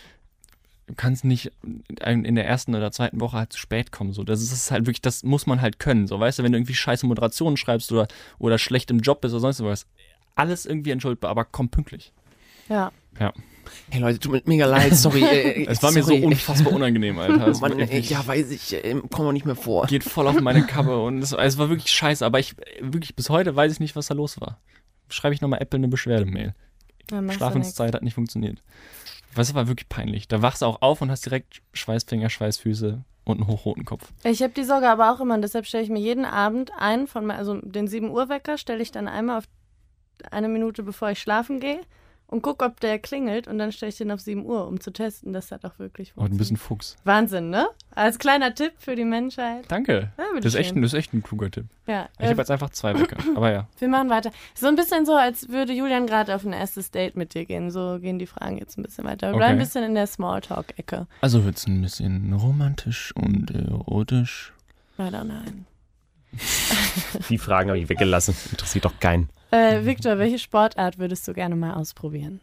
du kannst nicht in der ersten oder zweiten Woche halt zu spät kommen. So. Das ist halt wirklich, das muss man halt können. So, weißt du, wenn du irgendwie scheiße Moderationen schreibst oder, oder schlecht im Job bist oder sonst was, alles irgendwie entschuldbar, aber komm pünktlich. Ja. Ja. Hey Leute, tut mir mega leid, sorry. äh, Es war mir sorry, so unfassbar unangenehm, Alter. Es Mann, war ey, wirklich- ja, weiß ich, äh, komm mal nicht mehr vor. geht voll auf meine Kappe und es, es war wirklich scheiße, aber ich wirklich bis heute weiß ich nicht, was da los war. Schreibe ich nochmal Apple eine Beschwerdemail. Ja, machst du Schlafenszeit hat nicht funktioniert. Was war wirklich peinlich. Da wachst du auch auf und hast direkt Schweißfinger, Schweißfüße und einen hochroten Kopf. nix. Ich habe die Sorge aber auch immer und deshalb stelle ich mir jeden Abend ein, von, me- also den sieben Uhr Wecker stelle ich dann einmal auf eine Minute, bevor ich schlafen gehe. und guck, ob der klingelt und dann stelle ich den auf sieben Uhr, um zu testen, dass das auch wirklich Oh, du bist funktioniert. ein Fuchs. Wahnsinn, ne? Als kleiner Tipp für die Menschheit. Danke. Ja, Das ist, echt, bitteschön. ein- das ist echt ein kluger Tipp. Ja, Ich äh, habe jetzt einfach zwei Wecker. Aber ja. wir machen weiter. So ein bisschen so, als würde Julian gerade auf ein erstes Date mit dir gehen. So gehen die Fragen jetzt ein bisschen weiter. Wir bleiben ein Okay. bisschen in der Smalltalk-Ecke. Also wird's ein bisschen romantisch und erotisch. Leider nein. Die Fragen habe ich weggelassen. Interessiert doch keinen. Äh, Victor, welche Sportart würdest du gerne mal ausprobieren?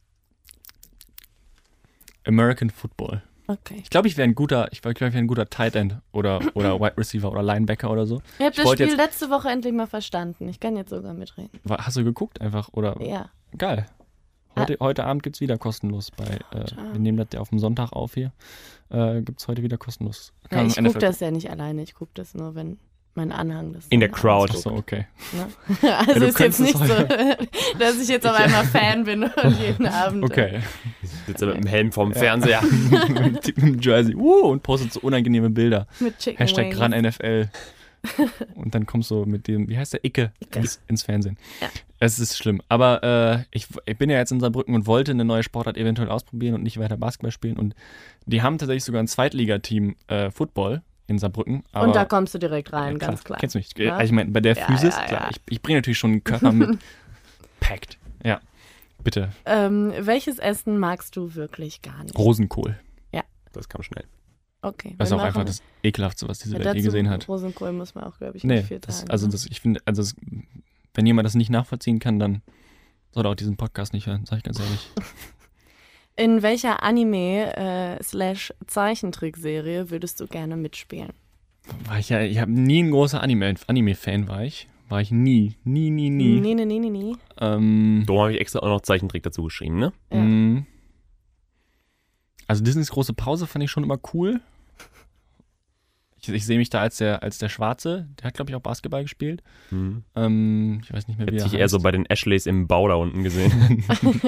American Football. Okay. Ich glaube, ich wäre ein guter, ich glaube, ich wäre ein guter Tight End oder, oder Wide Receiver oder Linebacker oder so. Ich habe Ich das wollte Spiel jetzt- letzte Woche endlich mal verstanden. Ich kann jetzt sogar mitreden. War- Hast du geguckt einfach? Oder? Ja. Geil. Heute, heute Abend gibt es wieder kostenlos bei, äh, Abend. wir nehmen das ja auf dem Sonntag auf hier, äh, gibt es heute wieder kostenlos. Ja, Kann ich N F L gucke das ja nicht alleine. Ich gucke das nur, wenn mein Anhang das. In der dann Crowd. ausguckt, So, okay. Ne? Also Ja, du ist jetzt könntest nicht es so, dass ich jetzt auf einmal Fan bin und jeden Abend. Okay. Sitzt er mit dem Helm vorm Fernseher. Mit dem Jersey. Uh, und postet so unangenehme Bilder. Äh, mit Chicken Hashtag Wings. Gran N F L. Und dann kommst du mit dem, wie heißt der, Icke, Icke. Ins, ins Fernsehen. Ja. Es ist schlimm. Aber äh, ich, ich bin ja jetzt in Saarbrücken und wollte eine neue Sportart eventuell ausprobieren und nicht weiter Basketball spielen. Und die haben tatsächlich sogar ein Zweitligateam äh, Football in Saarbrücken. Aber, Und da kommst du direkt rein, ja, klar, ganz klar. Kennst du mich? Ja. Also ich meine, bei der Ja, Physis, ja, klar, ja. ich, ich bringe natürlich schon einen Körper mit. Packt. Ja, bitte. Ähm, welches Essen magst du wirklich gar nicht? Rosenkohl. Das kam schnell. Okay. Das ist wir auch einfach machen- das Ekelhaftste, was diese ja, Welt je dazu gesehen hat. Rosenkohl muss man auch, glaube ich, Nee, nicht viel das, tragen. also ne? das, ich finde, also das, wenn jemand das nicht nachvollziehen kann, dann soll er auch diesen Podcast nicht hören, sag ich ganz ehrlich. In welcher Anime äh, slash Zeichentrickserie würdest du gerne mitspielen? War ich ja, ich habe nie ein großer Anime, Anime-Fan war ich. War ich nie, nie, nie, nie. Nee, nee, nee, nee, nee. Ähm, Darum habe ich extra auch noch Zeichentrick dazu geschrieben, ne? Ja. mh. Also Disneys große Pause fand ich schon immer cool. Ich, ich sehe mich da als der, als der Schwarze, der hat, glaube ich, auch Basketball gespielt. Mhm. Ähm, ich weiß nicht mehr, wie Hätte er ich heißt. eher so bei den Ashleys im Bau da unten gesehen.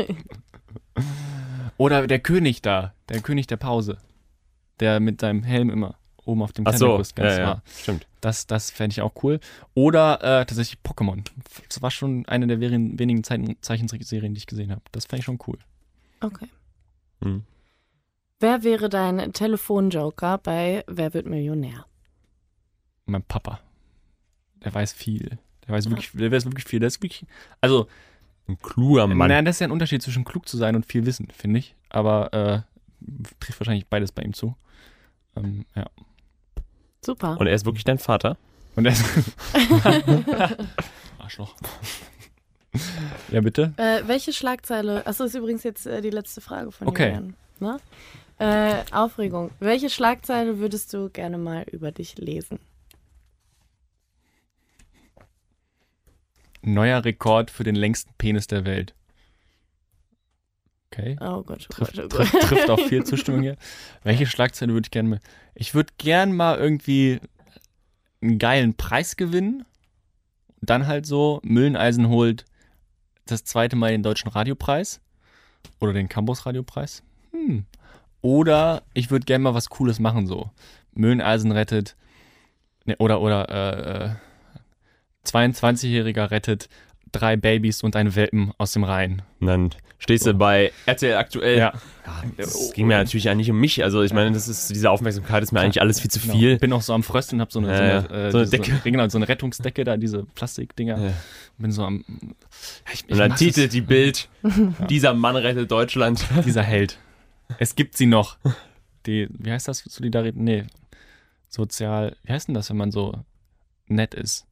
Oder der König da, der König der Pause. Der mit seinem Helm immer oben auf dem Ach so, Klettergerüst ganz ja, ja, war. stimmt. Das, das fände ich auch cool. Oder äh, tatsächlich Pokémon. Das war schon eine der wenigen, wenigen Zeichen- Zeichentrickserien, die ich gesehen habe. Das fände ich schon cool. Okay. Mhm. Wer wäre dein Telefonjoker bei Wer wird Millionär? Mein Papa. Der weiß viel. Der weiß wirklich, der weiß wirklich viel. Der ist wirklich, also, Ein kluger Mann. nein, das ist ja ein Unterschied zwischen klug zu sein und viel wissen, finde ich. Aber äh, trifft wahrscheinlich beides bei ihm zu. Ähm, ja. Super. Und er ist wirklich dein Vater? Und er ist Arschloch. Ja, bitte? Äh, welche Schlagzeile, achso, ist übrigens jetzt äh, die letzte Frage von Okay. Julian. Ne? Äh, Aufregung. Welche Schlagzeile würdest du gerne mal über dich lesen? Neuer Rekord für den längsten Penis der Welt. Okay. Oh Gott, oh Trifft, Gott, oh Gott. trifft, trifft auf viel Zustimmung hier. Welche Schlagzeile würde ich gerne mal. Ich würde gern mal irgendwie einen geilen Preis gewinnen. Dann halt so, Mülleneisen holt das zweite Mal den Deutschen Radiopreis. Oder den Campus Radiopreis. Hm. Oder ich würde gerne mal was Cooles machen, so. Mülleneisen rettet. Ne, oder, oder, äh, äh, zweiundzwanzigjähriger rettet drei Babys und einen Welpen aus dem Rhein. Und dann stehst du bei R T L aktuell. Ja. Ja, das ging mir natürlich ja nicht um mich. Also ich meine, das ist, diese Aufmerksamkeit ist mir eigentlich alles viel zu Genau. viel. Ich bin auch so am Frösteln, hab so eine, Ja, so ja. eine, äh, So eine diese- Decke. Genau, so eine Rettungsdecke da, diese Plastikdinger. Ja. Bin so am. Ja, ich, ich Und dann mach titelt das- die Bild, dieser Mann rettet Deutschland. dieser Held. Es gibt sie noch. Die, wie heißt das? Solidarität? Nee. Sozial. Wie heißt denn das, wenn man so nett ist?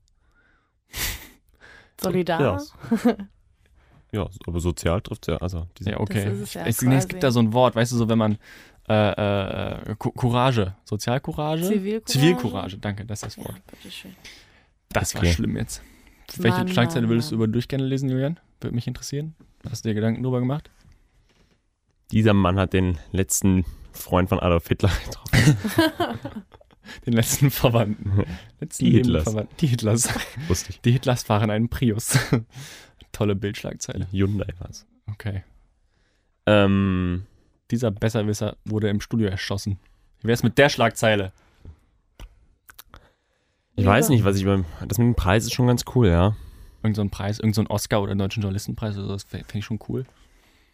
Solidar? Ja. Ja, aber sozial trifft ja. Also diese, Ja, okay. Das ist es ja es, nee, es quasi. gibt da so ein Wort, weißt du, so wenn man äh, äh, Cou- Courage, Sozialcourage? Zivilcourage? Zivilcourage, danke, das ist das Ja, Wort. bitteschön. Das war Okay. schlimm jetzt. Welche Mann, Schlagzeile Mann, würdest du Mann. über dich gerne lesen, Julian? Würde mich interessieren. Hast du dir Gedanken drüber gemacht? dieser Mann hat den letzten Freund von Adolf Hitler getroffen. Den letzten Verwandten. Letzten Die lebenden Hitlers. Verwandten. Die Hitlers. Wusste ich. Die Hitlers fahren einen Prius. Tolle Bildschlagzeile. Hyundai war es. Okay. Ähm, Dieser Besserwisser wurde im Studio erschossen. Wie wär's mit der Schlagzeile? ich weiß nicht, was ich beim. Das mit dem Preis ist schon ganz cool, ja. Irgend so ein Preis, irgend so ein Oscar oder einen deutschen Journalistenpreis oder so, das fände ich schon cool.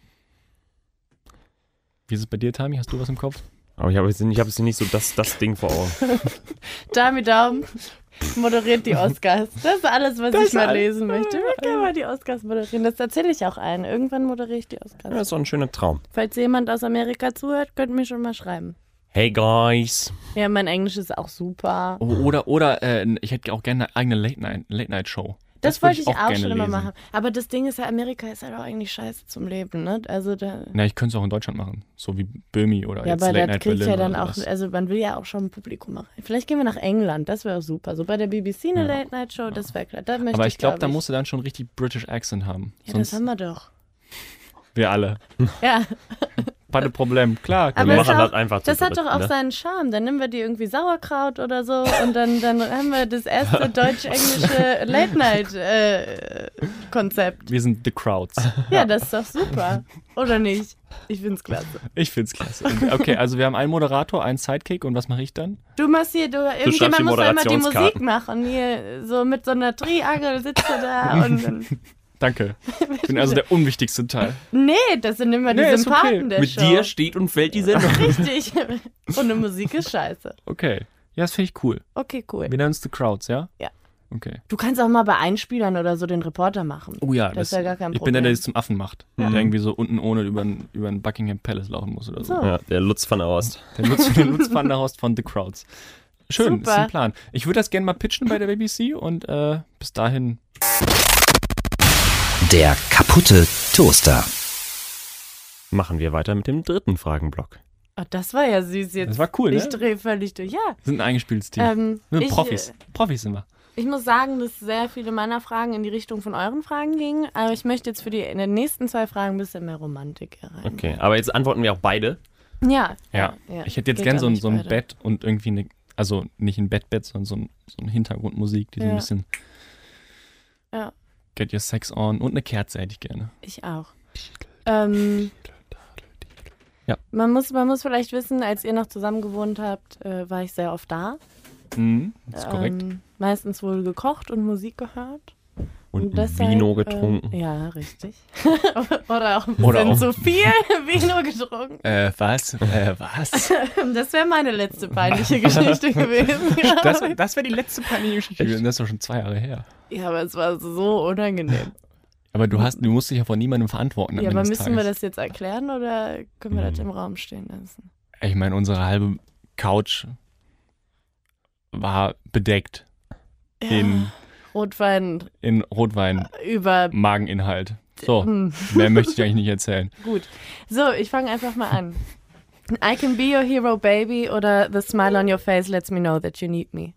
Wie ist es bei dir, Tami? Hast du was im Kopf? Aber ich habe jetzt, ich hab jetzt nicht so das, das Ding vor Augen. Tami Daum moderiert die Oscars. Das ist alles, was Das ich mal alles. lesen möchte. Ich möchte gerne mal die Oscars moderieren. Das erzähle ich auch allen. Irgendwann moderiere ich die Oscars. Ja, das ist doch ein schöner Traum. Falls jemand aus Amerika zuhört, könnt ihr mir schon mal schreiben. Hey guys. Ja, mein Englisch ist auch super. Oh, oder oder äh, ich hätte auch gerne eine eigene Late-Night- Late-Night-Show. Das, würd wollte ich auch, gerne schon immer lesen. machen. Aber das Ding ist ja, Amerika ist halt auch eigentlich scheiße zum Leben, ne? Also da, Na, ich könnte es auch in Deutschland machen. So wie Böhmi oder ja, jetzt aber Late das Night kriegt Berlin ja dann oder auch, sowas. also man will ja auch schon ein Publikum machen. Vielleicht gehen wir nach England, das wäre auch super. So bei der B B C eine Ja. Late-Night-Show, das wäre klar. Da möchte Aber ich glaube, glaub da musst du dann schon richtig British Accent haben. Ja, Sonst das haben wir doch. wir alle. Ja, Keine Problem. Klar. aber wir es machen ist das auch, einfach zu das hat dritt, doch auch ne? seinen Charme. Dann nehmen wir die irgendwie Sauerkraut oder so und dann, dann haben wir das erste deutsch-englische Late-Night-Konzept. Wir sind The Crowds. Ja, das ist doch super. Oder nicht? Ich find's klasse. Ich find's klasse. Okay, also wir haben einen Moderator, einen Sidekick und was mache ich dann? Du machst hier, du, schreibst irgendjemand die muss doch immer die Musik Moderationskarten. machen. Hier so mit so einer Triangel sitzt er da und dann. Danke. Ich bin also der unwichtigste Teil. Nee, das sind immer die Nee, ist Sympathen okay. der Mit Show. dir steht und fällt die Sendung. Richtig. Und eine Musik ist scheiße. Okay. Ja, das finde ich cool. Okay, cool. Wir nennen uns The Crowds, ja? Ja. Okay. Du kannst auch mal bei Einspielern oder so den Reporter machen. Oh ja, Das ist ja gar kein ich bin der, Problem. der es zum Affen macht. Der irgendwie so unten ohne über den über den Buckingham Palace laufen muss oder so. So. Ja, der Lutz van der Horst. Der Lutz, der Lutz van der Horst von The Crowds. Schön, Super. ist ein Plan. Ich würde das gerne mal pitchen bei der B B C und äh, bis dahin. Der kaputte Toaster. Machen wir weiter mit dem dritten Fragenblock. Oh, das war ja süß jetzt. Das war cool, ne? Ich drehe völlig durch. Ja. Wir sind ein eingespieltes Team. Ähm, wir sind ich, Profis. Profis sind wir. Ich muss sagen, dass sehr viele meiner Fragen in die Richtung von euren Fragen gingen. Aber ich möchte jetzt für die in den nächsten zwei Fragen ein bisschen mehr Romantik rein. Okay, aber jetzt antworten wir auch beide. Ja. Ja. ja. Ich hätte jetzt Geht gern auch so ein, nicht so ein beide. Bett und irgendwie eine, also nicht ein Bettbett, sondern so ein, so ein Hintergrundmusik, die so Ja. ein bisschen Ja. Get Your Sex On und eine Kerze hätte ich gerne. Ich auch. Ähm, Ja. man, muss, man muss vielleicht wissen, als ihr noch zusammen gewohnt habt, äh, war ich sehr oft da. Mhm, das ist korrekt. Ähm, meistens wohl gekocht und Musik gehört. Und deshalb, Vino getrunken. Äh, ja, richtig. Oder auch ein Oder bisschen auch- zu viel Vino getrunken. Äh, was? Äh, was? Das wäre meine letzte peinliche Geschichte gewesen. Das, das wäre die letzte peinliche Geschichte gewesen. Das ist doch schon zwei Jahre her. Ja, aber es war so unangenehm. Aber du hast, du musst dich ja vor niemandem verantworten. am Ja, Ende aber des müssen wir Tages. das jetzt erklären oder können wir das Mhm. im Raum stehen lassen? Ich meine, unsere halbe Couch war bedeckt in, Rotwein in Rotwein, über. Mageninhalt. So, Hm, mehr möchte ich eigentlich nicht erzählen. gut. So, ich fange einfach mal an. I can be your hero, baby, oder the smile on your face lets me know that you need me.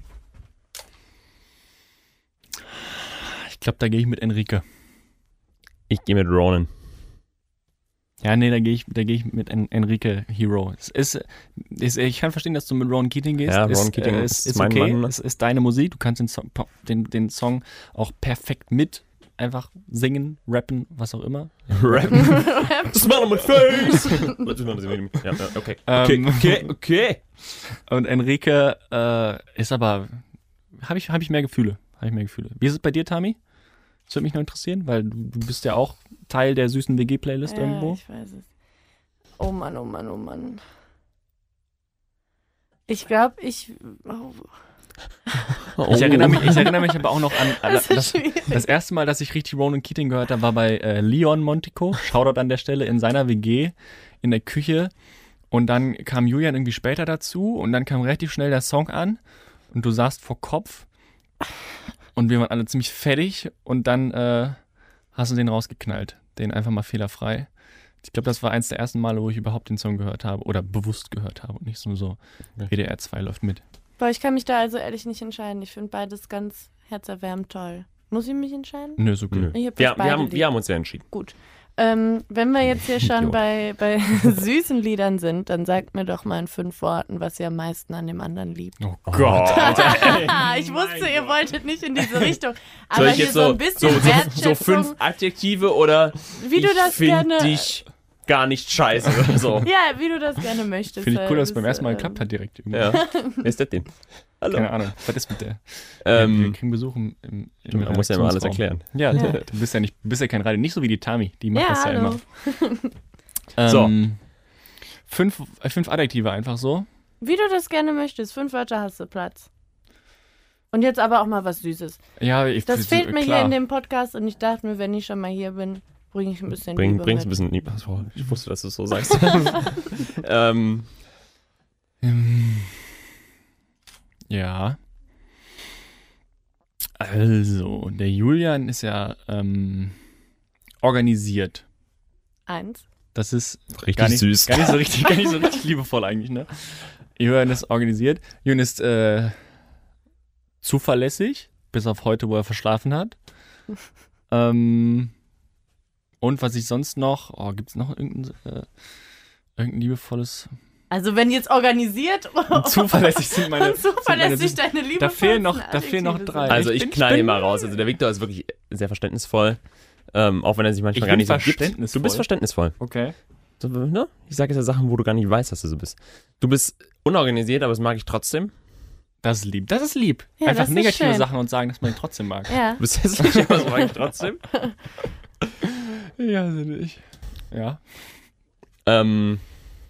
Ich glaube, da gehe ich mit Enrique. Ich gehe mit Ronan. Ja, nee, da gehe ich, da gehe ich mit en Enrique Hero. Es ist, ist, ich kann verstehen, dass du mit Ron Keating gehst. Ja, ist, Ronan Keating äh, ist ist, ist mein okay. Mann. Es ist deine Musik. Du kannst den Song, den, den Song auch perfekt mit einfach singen, rappen, was auch immer. Rap. Smile on my face. ja, ja, okay. Okay, Ähm, okay, okay. Und Enrique äh, ist aber, habe ich, hab ich mehr Gefühle. Habe ich mehr Gefühle. Wie ist es bei dir, Tami? Das würde mich noch interessieren, weil du, du bist ja auch Teil der süßen W G-Playlist Ja, irgendwo. ich weiß es. Oh Mann, oh Mann, oh Mann. Ich glaube, ich. Oh, Ich erinnere mich, ich erinnere mich aber auch noch an, an das ist das, schwierig. das erste Mal, dass ich richtig Ronan Keating gehört habe, war bei äh, Leon Montico. Shoutout an der Stelle in seiner W G in der Küche. Und dann kam Julian irgendwie später dazu und dann kam relativ schnell der Song an und du saßt vor Kopf und wir waren alle ziemlich fertig und dann äh, hast du den rausgeknallt. Den einfach mal fehlerfrei. Ich glaube, das war eins der ersten Male, wo ich überhaupt den Song gehört habe oder bewusst gehört habe und nicht nur so W D R zwei läuft mit. Boah, ich kann mich da also ehrlich nicht entscheiden. Ich finde beides ganz herzerwärmend toll. Muss ich mich entscheiden? Nö, so gut. Nö. Ich hab Wir, das wir, beide haben, lieb. wir haben uns ja entschieden. Gut. Ähm, wenn wir jetzt hier schon Idiot. bei, bei süßen Liedern sind, dann sagt mir doch mal in fünf Worten, was ihr am meisten an dem anderen liebt. Oh Gott, Ah, ich wusste, ihr wolltet nicht in diese Richtung. Aber Soll ich hier jetzt so so, ein bisschen so, so, Wertschätzung, so fünf Adjektive oder wie du ich das find gerne... dich gar nicht scheiße oder so? Ja, wie du das gerne möchtest. Finde ich cool, dass es Das, beim ersten Mal ähm, geklappt hat direkt. Irgendwie. Ja. Wer ist das denn? Hallo. Keine Ahnung, was ist mit der? wir Ähm, kriegen Besuch im, im, im man muss ja immer alles Redaktionsraum. erklären. Ja, Ja. du bist ja nicht, du bist ja kein Radio, nicht so wie die Tami, die macht Ja, das ja hallo. immer. Ähm, Fünf, fünf Adjektive einfach so. Wie du das gerne möchtest. Fünf Wörter hast du Platz. Und jetzt aber auch mal was Süßes. Ja, ich, Das ich, fehlt mir klar. hier in dem Podcast und ich dachte mir, wenn ich schon mal hier bin, bringe ich ein bisschen Bring, Liebe bring's ein mit. bisschen Liebe. Achso, ich wusste, dass du es so sagst. ähm, Ähm, Ja. Also, der Julian ist ja ähm, organisiert. Eins. Das ist richtig gar nicht, süß. Gar nicht so richtig, gar nicht so richtig liebevoll eigentlich, ne? Julian ist organisiert. Julian ist äh, zuverlässig, bis auf heute, wo er verschlafen hat. ähm, und was ich sonst noch, oh, gibt's noch irgendein, äh, irgendein liebevolles, Also wenn jetzt organisiert und zuverlässig sind meine, und zuverlässig sind meine deine Liebe da fehlen noch, da fehlen noch drei. Also Ich ich bin- knall ich hier bin- mal raus. Also der Victor ist wirklich sehr verständnisvoll. Ähm, auch wenn er sich manchmal Ich gar bin nicht so gibt. verständnisvoll. Du bist verständnisvoll. Okay. So, ne? Ich sage jetzt ja Sachen, wo du gar nicht weißt, dass du so bist. Du bist unorganisiert, aber das mag ich trotzdem. Das ist lieb. Das ist lieb. Ja, Einfach das ist negative schön. Sachen und sagen, dass man ihn trotzdem mag. Ja. Du bist hässlich, aber das mag ich trotzdem. Ja, sind ich. Ja. Ähm,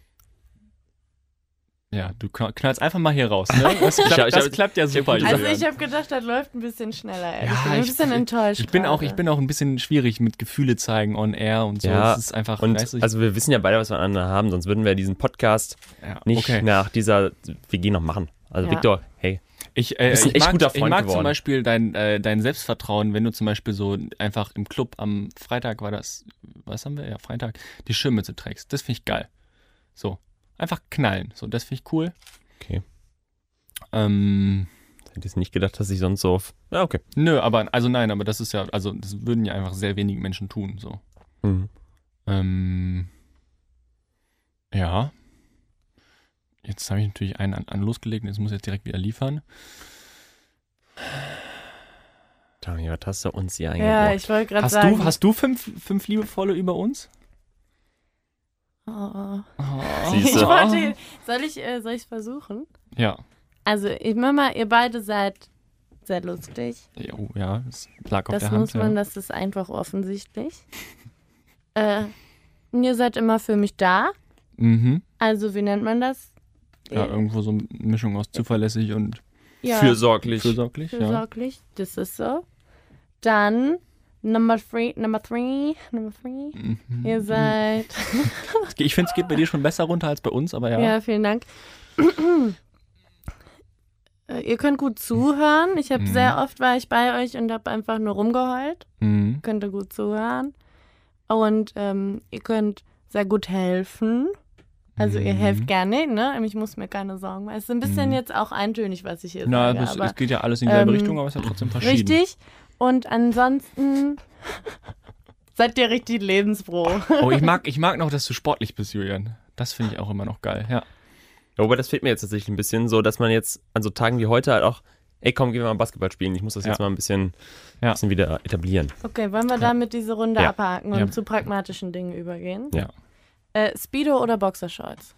Ja, du kn- knallst einfach mal hier raus, ne? Das klappt, Ich hab- ich das hab- klappt ja super. gute Also Julian. ich habe gedacht, das läuft ein bisschen schneller, ehrlich. Ja, ich bin ein ich- bisschen enttäuscht. Ich bin auch, gerade. ich bin auch ein bisschen schwierig mit Gefühle zeigen on air und so. Ja, Das ist einfach, und weißt du, ich- also wir wissen ja beide, was wir aneinander haben, sonst würden wir diesen Podcast ja, nicht okay. nach dieser W G noch machen. Also Ja. Victor, hey. Ich, äh, bist ein ich echt mag, guter ich Freund mag zum geworden. Beispiel dein, äh, dein Selbstvertrauen, wenn du zum Beispiel so einfach im Club am Freitag war das, was haben wir? Ja, Freitag, die Schirmmütze trägst. Das finde ich geil. So, einfach knallen. So, das finde ich cool. Okay. Ähm, Hätte ich nicht gedacht, dass ich sonst so auf... Ja, okay. nö, aber, also nein, aber das ist ja, also das würden ja einfach sehr wenige Menschen tun, so. Mhm. Ähm, ja. Jetzt habe ich natürlich einen an, an losgelegt und jetzt muss ich jetzt direkt wieder liefern. Tanja, was hast du uns hier Ja, eingebracht? ich wollte gerade Hast sagen. du, hast du fünf, fünf liebevolle über uns? oh, oh. Oh. Siehst Ich du? wollte, soll ich äh, soll ich versuchen? Ja. Also, ich Mama, ihr beide seid sehr lustig. Ja, oh, ja, das lag auf Das der Hand. muss man, ja. das ist einfach offensichtlich. äh, und ihr seid immer für mich da. Mhm. Also, wie nennt man das? Ja, Äh, irgendwo so eine Mischung aus zuverlässig und ja, Fürsorglich. fürsorglich. Ja. fürsorglich. Das ist so. Dann Number three, Number three, Number three. Mhm. Ihr seid. Ich finde, es geht bei dir schon besser runter als bei uns, aber ja. Ja, vielen Dank. Äh, Ihr könnt gut zuhören. Ich habe Mhm. sehr oft war ich bei euch und habe einfach nur rumgeheult. Mhm. Könnt ihr gut zuhören. Und ähm, ihr könnt sehr gut helfen. Also ihr Mhm. helft gerne, ne? Ich muss mir keine Sorgen machen. Es ist ein bisschen Mhm. jetzt auch eintönig, was ich hier Na, sage. das, aber es geht ja alles in dieselbe ähm, Richtung, aber es ist ja trotzdem verschieden. richtig. Und ansonsten seid ihr richtig lebensfroh. Oh, ich mag, ich mag noch, dass du sportlich bist, Julian. Das finde ich auch immer noch geil, ja. Ja, wobei das fehlt mir jetzt tatsächlich ein bisschen so, dass man jetzt an so Tagen wie heute halt auch, ey komm, gehen wir mal Basketball spielen. Ich muss das jetzt Ja. mal ein bisschen, Ja. bisschen wieder etablieren. Okay, wollen wir damit diese Runde Ja. abhaken und Ja. zu pragmatischen Dingen übergehen? Ja. Äh, Speedo oder Boxershorts?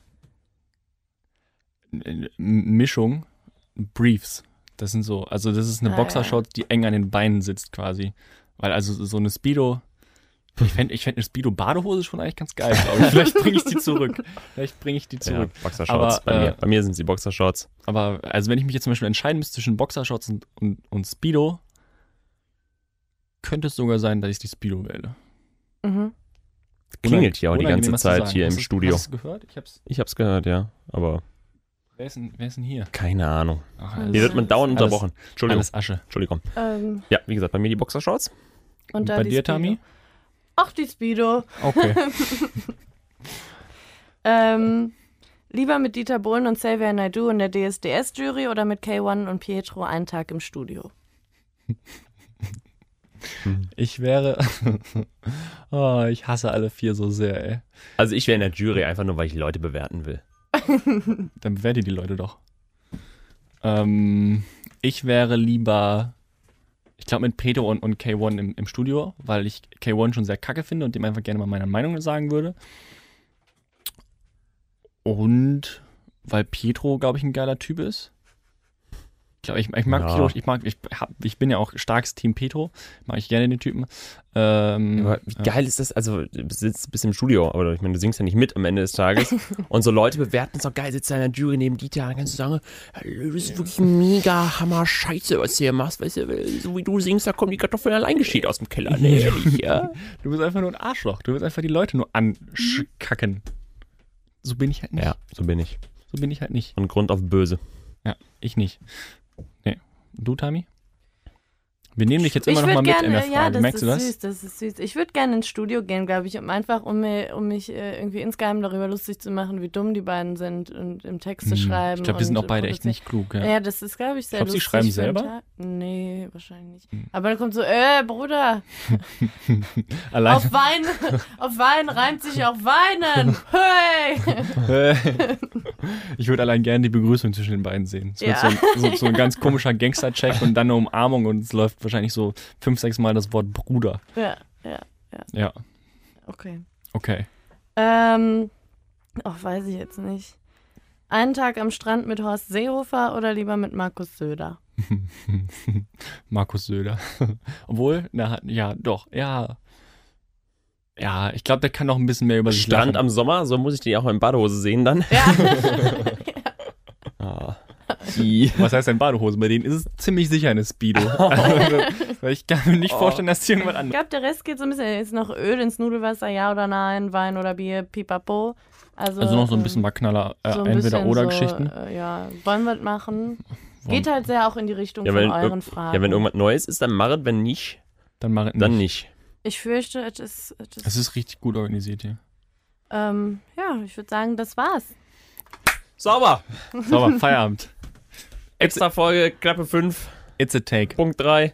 M- Mischung, Briefs. Das sind so, also das ist eine Ah, Boxershorts, die eng an den Beinen sitzt quasi. Weil also so eine Speedo, ich fände ich fänd eine Speedo-Badehose schon eigentlich ganz geil, glaube ich. Vielleicht bringe ich die zurück. Vielleicht bringe ich die zurück. Ja, Boxershorts. Aber, bei, äh, mir. bei mir sind sie Boxershorts. Aber also wenn ich mich jetzt zum Beispiel entscheiden müsste zwischen Boxershorts und, und, und Speedo, könnte es sogar sein, dass ich die Speedo wähle. Mhm. Klingelt hier auch die ganze Unangenehm, was zu Zeit sagen. hier Hast im du's- Studio. Hast du es gehört? Ich hab's. Ich hab's gehört, ja. Aber Wer ist denn, wer ist denn hier? keine Ahnung. Ach, Hier Hier alles, wird man dauernd alles- unterbrochen. Entschuldigung. alles Asche. Entschuldigung. Ähm, Ja, wie gesagt, bei mir die Boxershorts. und Und da bei die dir, Speedo. Tami? Ach, die Speedo. Okay. Ähm, lieber mit Dieter Bohlen und Xavier Naidoo in der D S D S-Jury oder mit K eins und Pietro einen Tag im Studio? Ich wäre. Oh, ich hasse alle vier so sehr, ey. Also ich wäre in der Jury einfach nur, weil ich Leute bewerten will. Dann bewerte die Leute doch. Ähm, ich wäre lieber, ich glaube mit Pedro und, und K eins im, im Studio, weil ich K eins schon sehr kacke finde und dem einfach gerne mal meine Meinung sagen würde. Und weil Pietro, glaube ich, ein geiler Typ ist. Ich glaube, ich, ich mag Ja. Kiro, ich mag, ich, hab, ich bin ja auch starkes Team Petro, mag ich gerne den Typen. Ähm, Aber wie ja. geil ist das? Also, du sitzt bis im Studio, aber ich meine, du singst ja nicht mit am Ende des Tages. Und so Leute bewerten es auch geil, sitzt da in der Jury neben Dieter, dann kannst du sagen, "Hallo, das ist wirklich mega Hammer Scheiße, was du hier machst. Weißt du, so wie du singst, da kommen die Kartoffeln allein geschieht aus dem Keller. Nee, ehrlich, ja. Du bist einfach nur ein Arschloch. Du willst einfach die Leute nur ankacken. So bin ich halt nicht. Ja, so bin ich. So bin ich halt nicht. Von Grund auf böse. Ja, ich nicht. Nee. Und du, Tami? Wir nehmen dich jetzt immer Ich noch mal würd mit gerne, in der Frage. ja, das Merkst ist du das? süß, das ist süß. Ich würde gerne ins Studio gehen, glaube ich, um einfach, um, mir, um mich äh, irgendwie insgeheim darüber lustig zu machen, wie dumm die beiden sind und im Text zu schreiben. Hm, Ich glaube, wir sind und auch beide echt produzieren. nicht klug. Ja. Ja, das ist, glaube ich, sehr Glaubst du, die lustig. schreiben für einen selber? Tag. Nee, wahrscheinlich nicht. Hm. Aber dann kommt so, äh, Bruder, Allein. auf Wein, auf Wein reimt sich auch Weinen. Hey! Ich würde allein gerne die Begrüßung zwischen den beiden sehen. Es wird Ja. so, ein, so, so ein ganz komischer Gangster-Check und dann eine Umarmung und es läuft wahrscheinlich so fünf, sechs Mal das Wort Bruder. Ja, ja, Ja, okay. okay. Ähm, ach, weiß ich jetzt nicht. Einen Tag am Strand mit Horst Seehofer oder lieber mit Markus Söder? Markus Söder. Obwohl, na, ja, doch, ja. Ja, ich glaube, der kann noch ein bisschen mehr über sich Strand lachen. am Sommer, so muss ich die auch in Badehose sehen dann. Ja. Ah. Was heißt denn Badehose? Bei denen ist es ziemlich sicher eine Speedo. Also, weil ich kann mir nicht vorstellen, dass die irgendwas Ich anderes. glaube, der Rest geht so ein bisschen, ist noch Öl ins Nudelwasser, ja oder nein, Wein oder Bier, pipapo. Also, Also noch so ein ähm, bisschen mal Knaller, äh, so ein Entweder-Oder-Geschichten. So, äh, ja, wollen wir das machen? Geht halt sehr auch in die Richtung Ja, von wenn, euren irg- Fragen. ja, wenn irgendwas Neues ist, dann mach es, wenn nicht, Dann mach ich dann nicht. nicht. Ich fürchte, es ist, es ist Es ist richtig gut organisiert hier. ähm, ja, ich würde sagen, das war's. Sauber! Sauber, Feierabend. Extra Folge, Klappe fünf, It's a take. Punkt drei.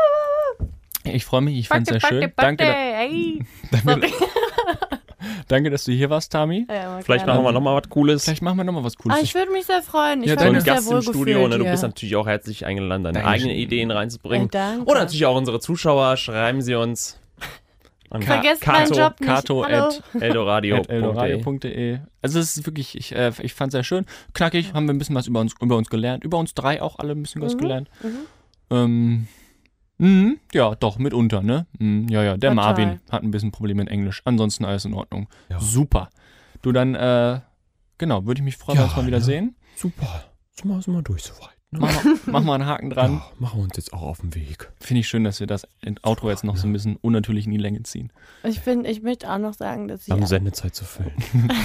Ich freue mich, ich fand es sehr Backe, schön. backe, Danke, da- ey. danke, Sorry. danke, dass du hier warst, Tami. Ja, mal Vielleicht gerne. machen wir nochmal was Cooles. Vielleicht machen wir nochmal was Cooles. Ah, ich würde mich sehr freuen. Ich Ja, ja, so deine- ein mich sehr Gast im wohl Studio, gefühlt ne? Du hier. bist natürlich auch herzlich eingeladen, deine Dankeschön. eigenen Ideen reinzubringen. Ey, danke. Oder natürlich auch unsere Zuschauer, schreiben sie uns an Vergesst Kato, meinen Job nicht. Kato Hallo. at eldoradio at eldoradio punkt de. Also es ist wirklich, ich, äh, ich fand es sehr schön. Knackig, haben wir ein bisschen was über uns, über uns gelernt. Über uns drei auch alle ein bisschen was Mhm, gelernt. mhm. Ähm, mh, ja, doch, mitunter, ne? Mhm, ja, ja, der Total. Marvin hat ein bisschen Probleme in Englisch. Ansonsten alles in Ordnung. Ja. Super. Du dann, äh, genau, würde ich mich freuen, wenn wir uns mal wieder ne? sehen. Super. Sind wir, sind wir durch soweit. Ne? Mach mal, mach mal einen Haken dran. Ja, machen wir uns jetzt auch auf den Weg. Finde ich schön, dass wir das Outro jetzt noch so ein bisschen unnatürlich in die Länge ziehen. Ich finde, ich möchte auch noch sagen, dass Wir haben ich, Sendezeit zu füllen.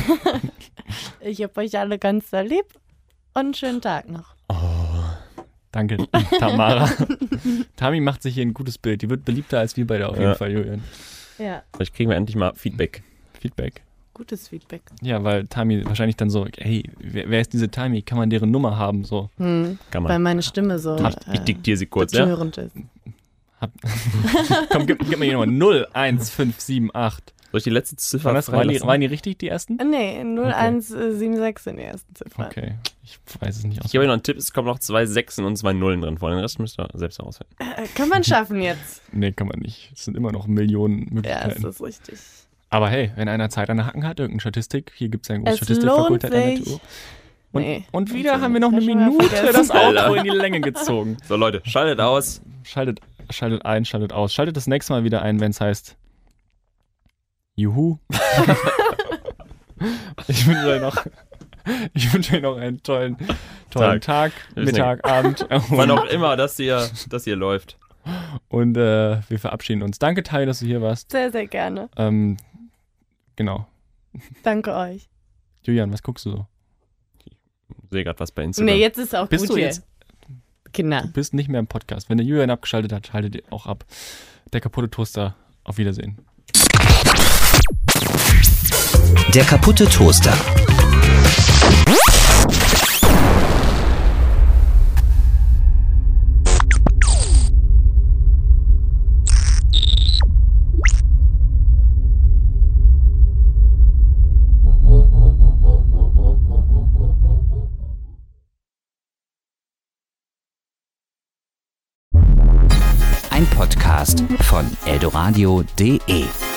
ich habe euch alle ganz sehr lieb und einen schönen Tag noch. Oh. Danke, Tamara. Tami macht sich hier ein gutes Bild. Die wird beliebter als wir beide auf jeden Ja. Fall, Julian. Ja, Vielleicht kriegen wir endlich mal Feedback. Feedback. gutes Feedback. Ja, weil Tami wahrscheinlich dann so, hey, wer, wer ist diese Tami? Kann man deren Nummer haben? So. Hm, Kann weil man. meine Stimme so Ich, ich äh, diktiere sie kurz, ja? betörend ist. Hab, komm, gib, gib mir die Nummer. null eins fünf sieben acht. Soll ich die letzte Ziffer Waren, das, waren, die, freilassen? waren die richtig, die ersten? Nee, null eins sieben sechs in die ersten Ziffern. Okay, ich weiß es nicht aus. Ich gebe euch noch einen Tipp, es kommen noch zwei Sechsen und zwei Nullen drin vor. Den Rest müsst ihr selbst herausfinden. Äh, kann man schaffen jetzt. Nee, kann man nicht. Es sind immer noch Millionen Ja, Möglichkeiten. ist das richtig. Aber hey, wenn einer Zeit an der Hacken hat, irgendeine Statistik, hier gibt es ja eine große Es Statistikfakultät an der lohnt T U. sich. Und, Nee, und wieder also, haben wir noch das eine hab ich schon mal Minute vergessen. das Outro Alter. in die Länge gezogen. So Leute, schaltet aus. Schaltet, schaltet ein, schaltet aus. Schaltet das nächste Mal wieder ein, wenn es heißt Juhu. ich wünsche euch noch, ich wünsche euch noch einen tollen, tollen Tag, Tag. Mittag, Abend. Wann auch immer das hier, das hier läuft. Und äh, wir verabschieden uns. Danke, Tai, dass du hier warst. Sehr, sehr gerne. Ähm, genau. Danke euch. Julian, was guckst du so? Ich sehe gerade was bei Instagram. Nee, jetzt ist auch Bist gut du hier. jetzt- Kinder. Du bist nicht mehr im Podcast. Wenn der Julian abgeschaltet hat, schaltet ihr auch ab. Der kaputte Toaster. Auf Wiedersehen. Der kaputte Toaster. Ein Podcast von eldoradio punkt de.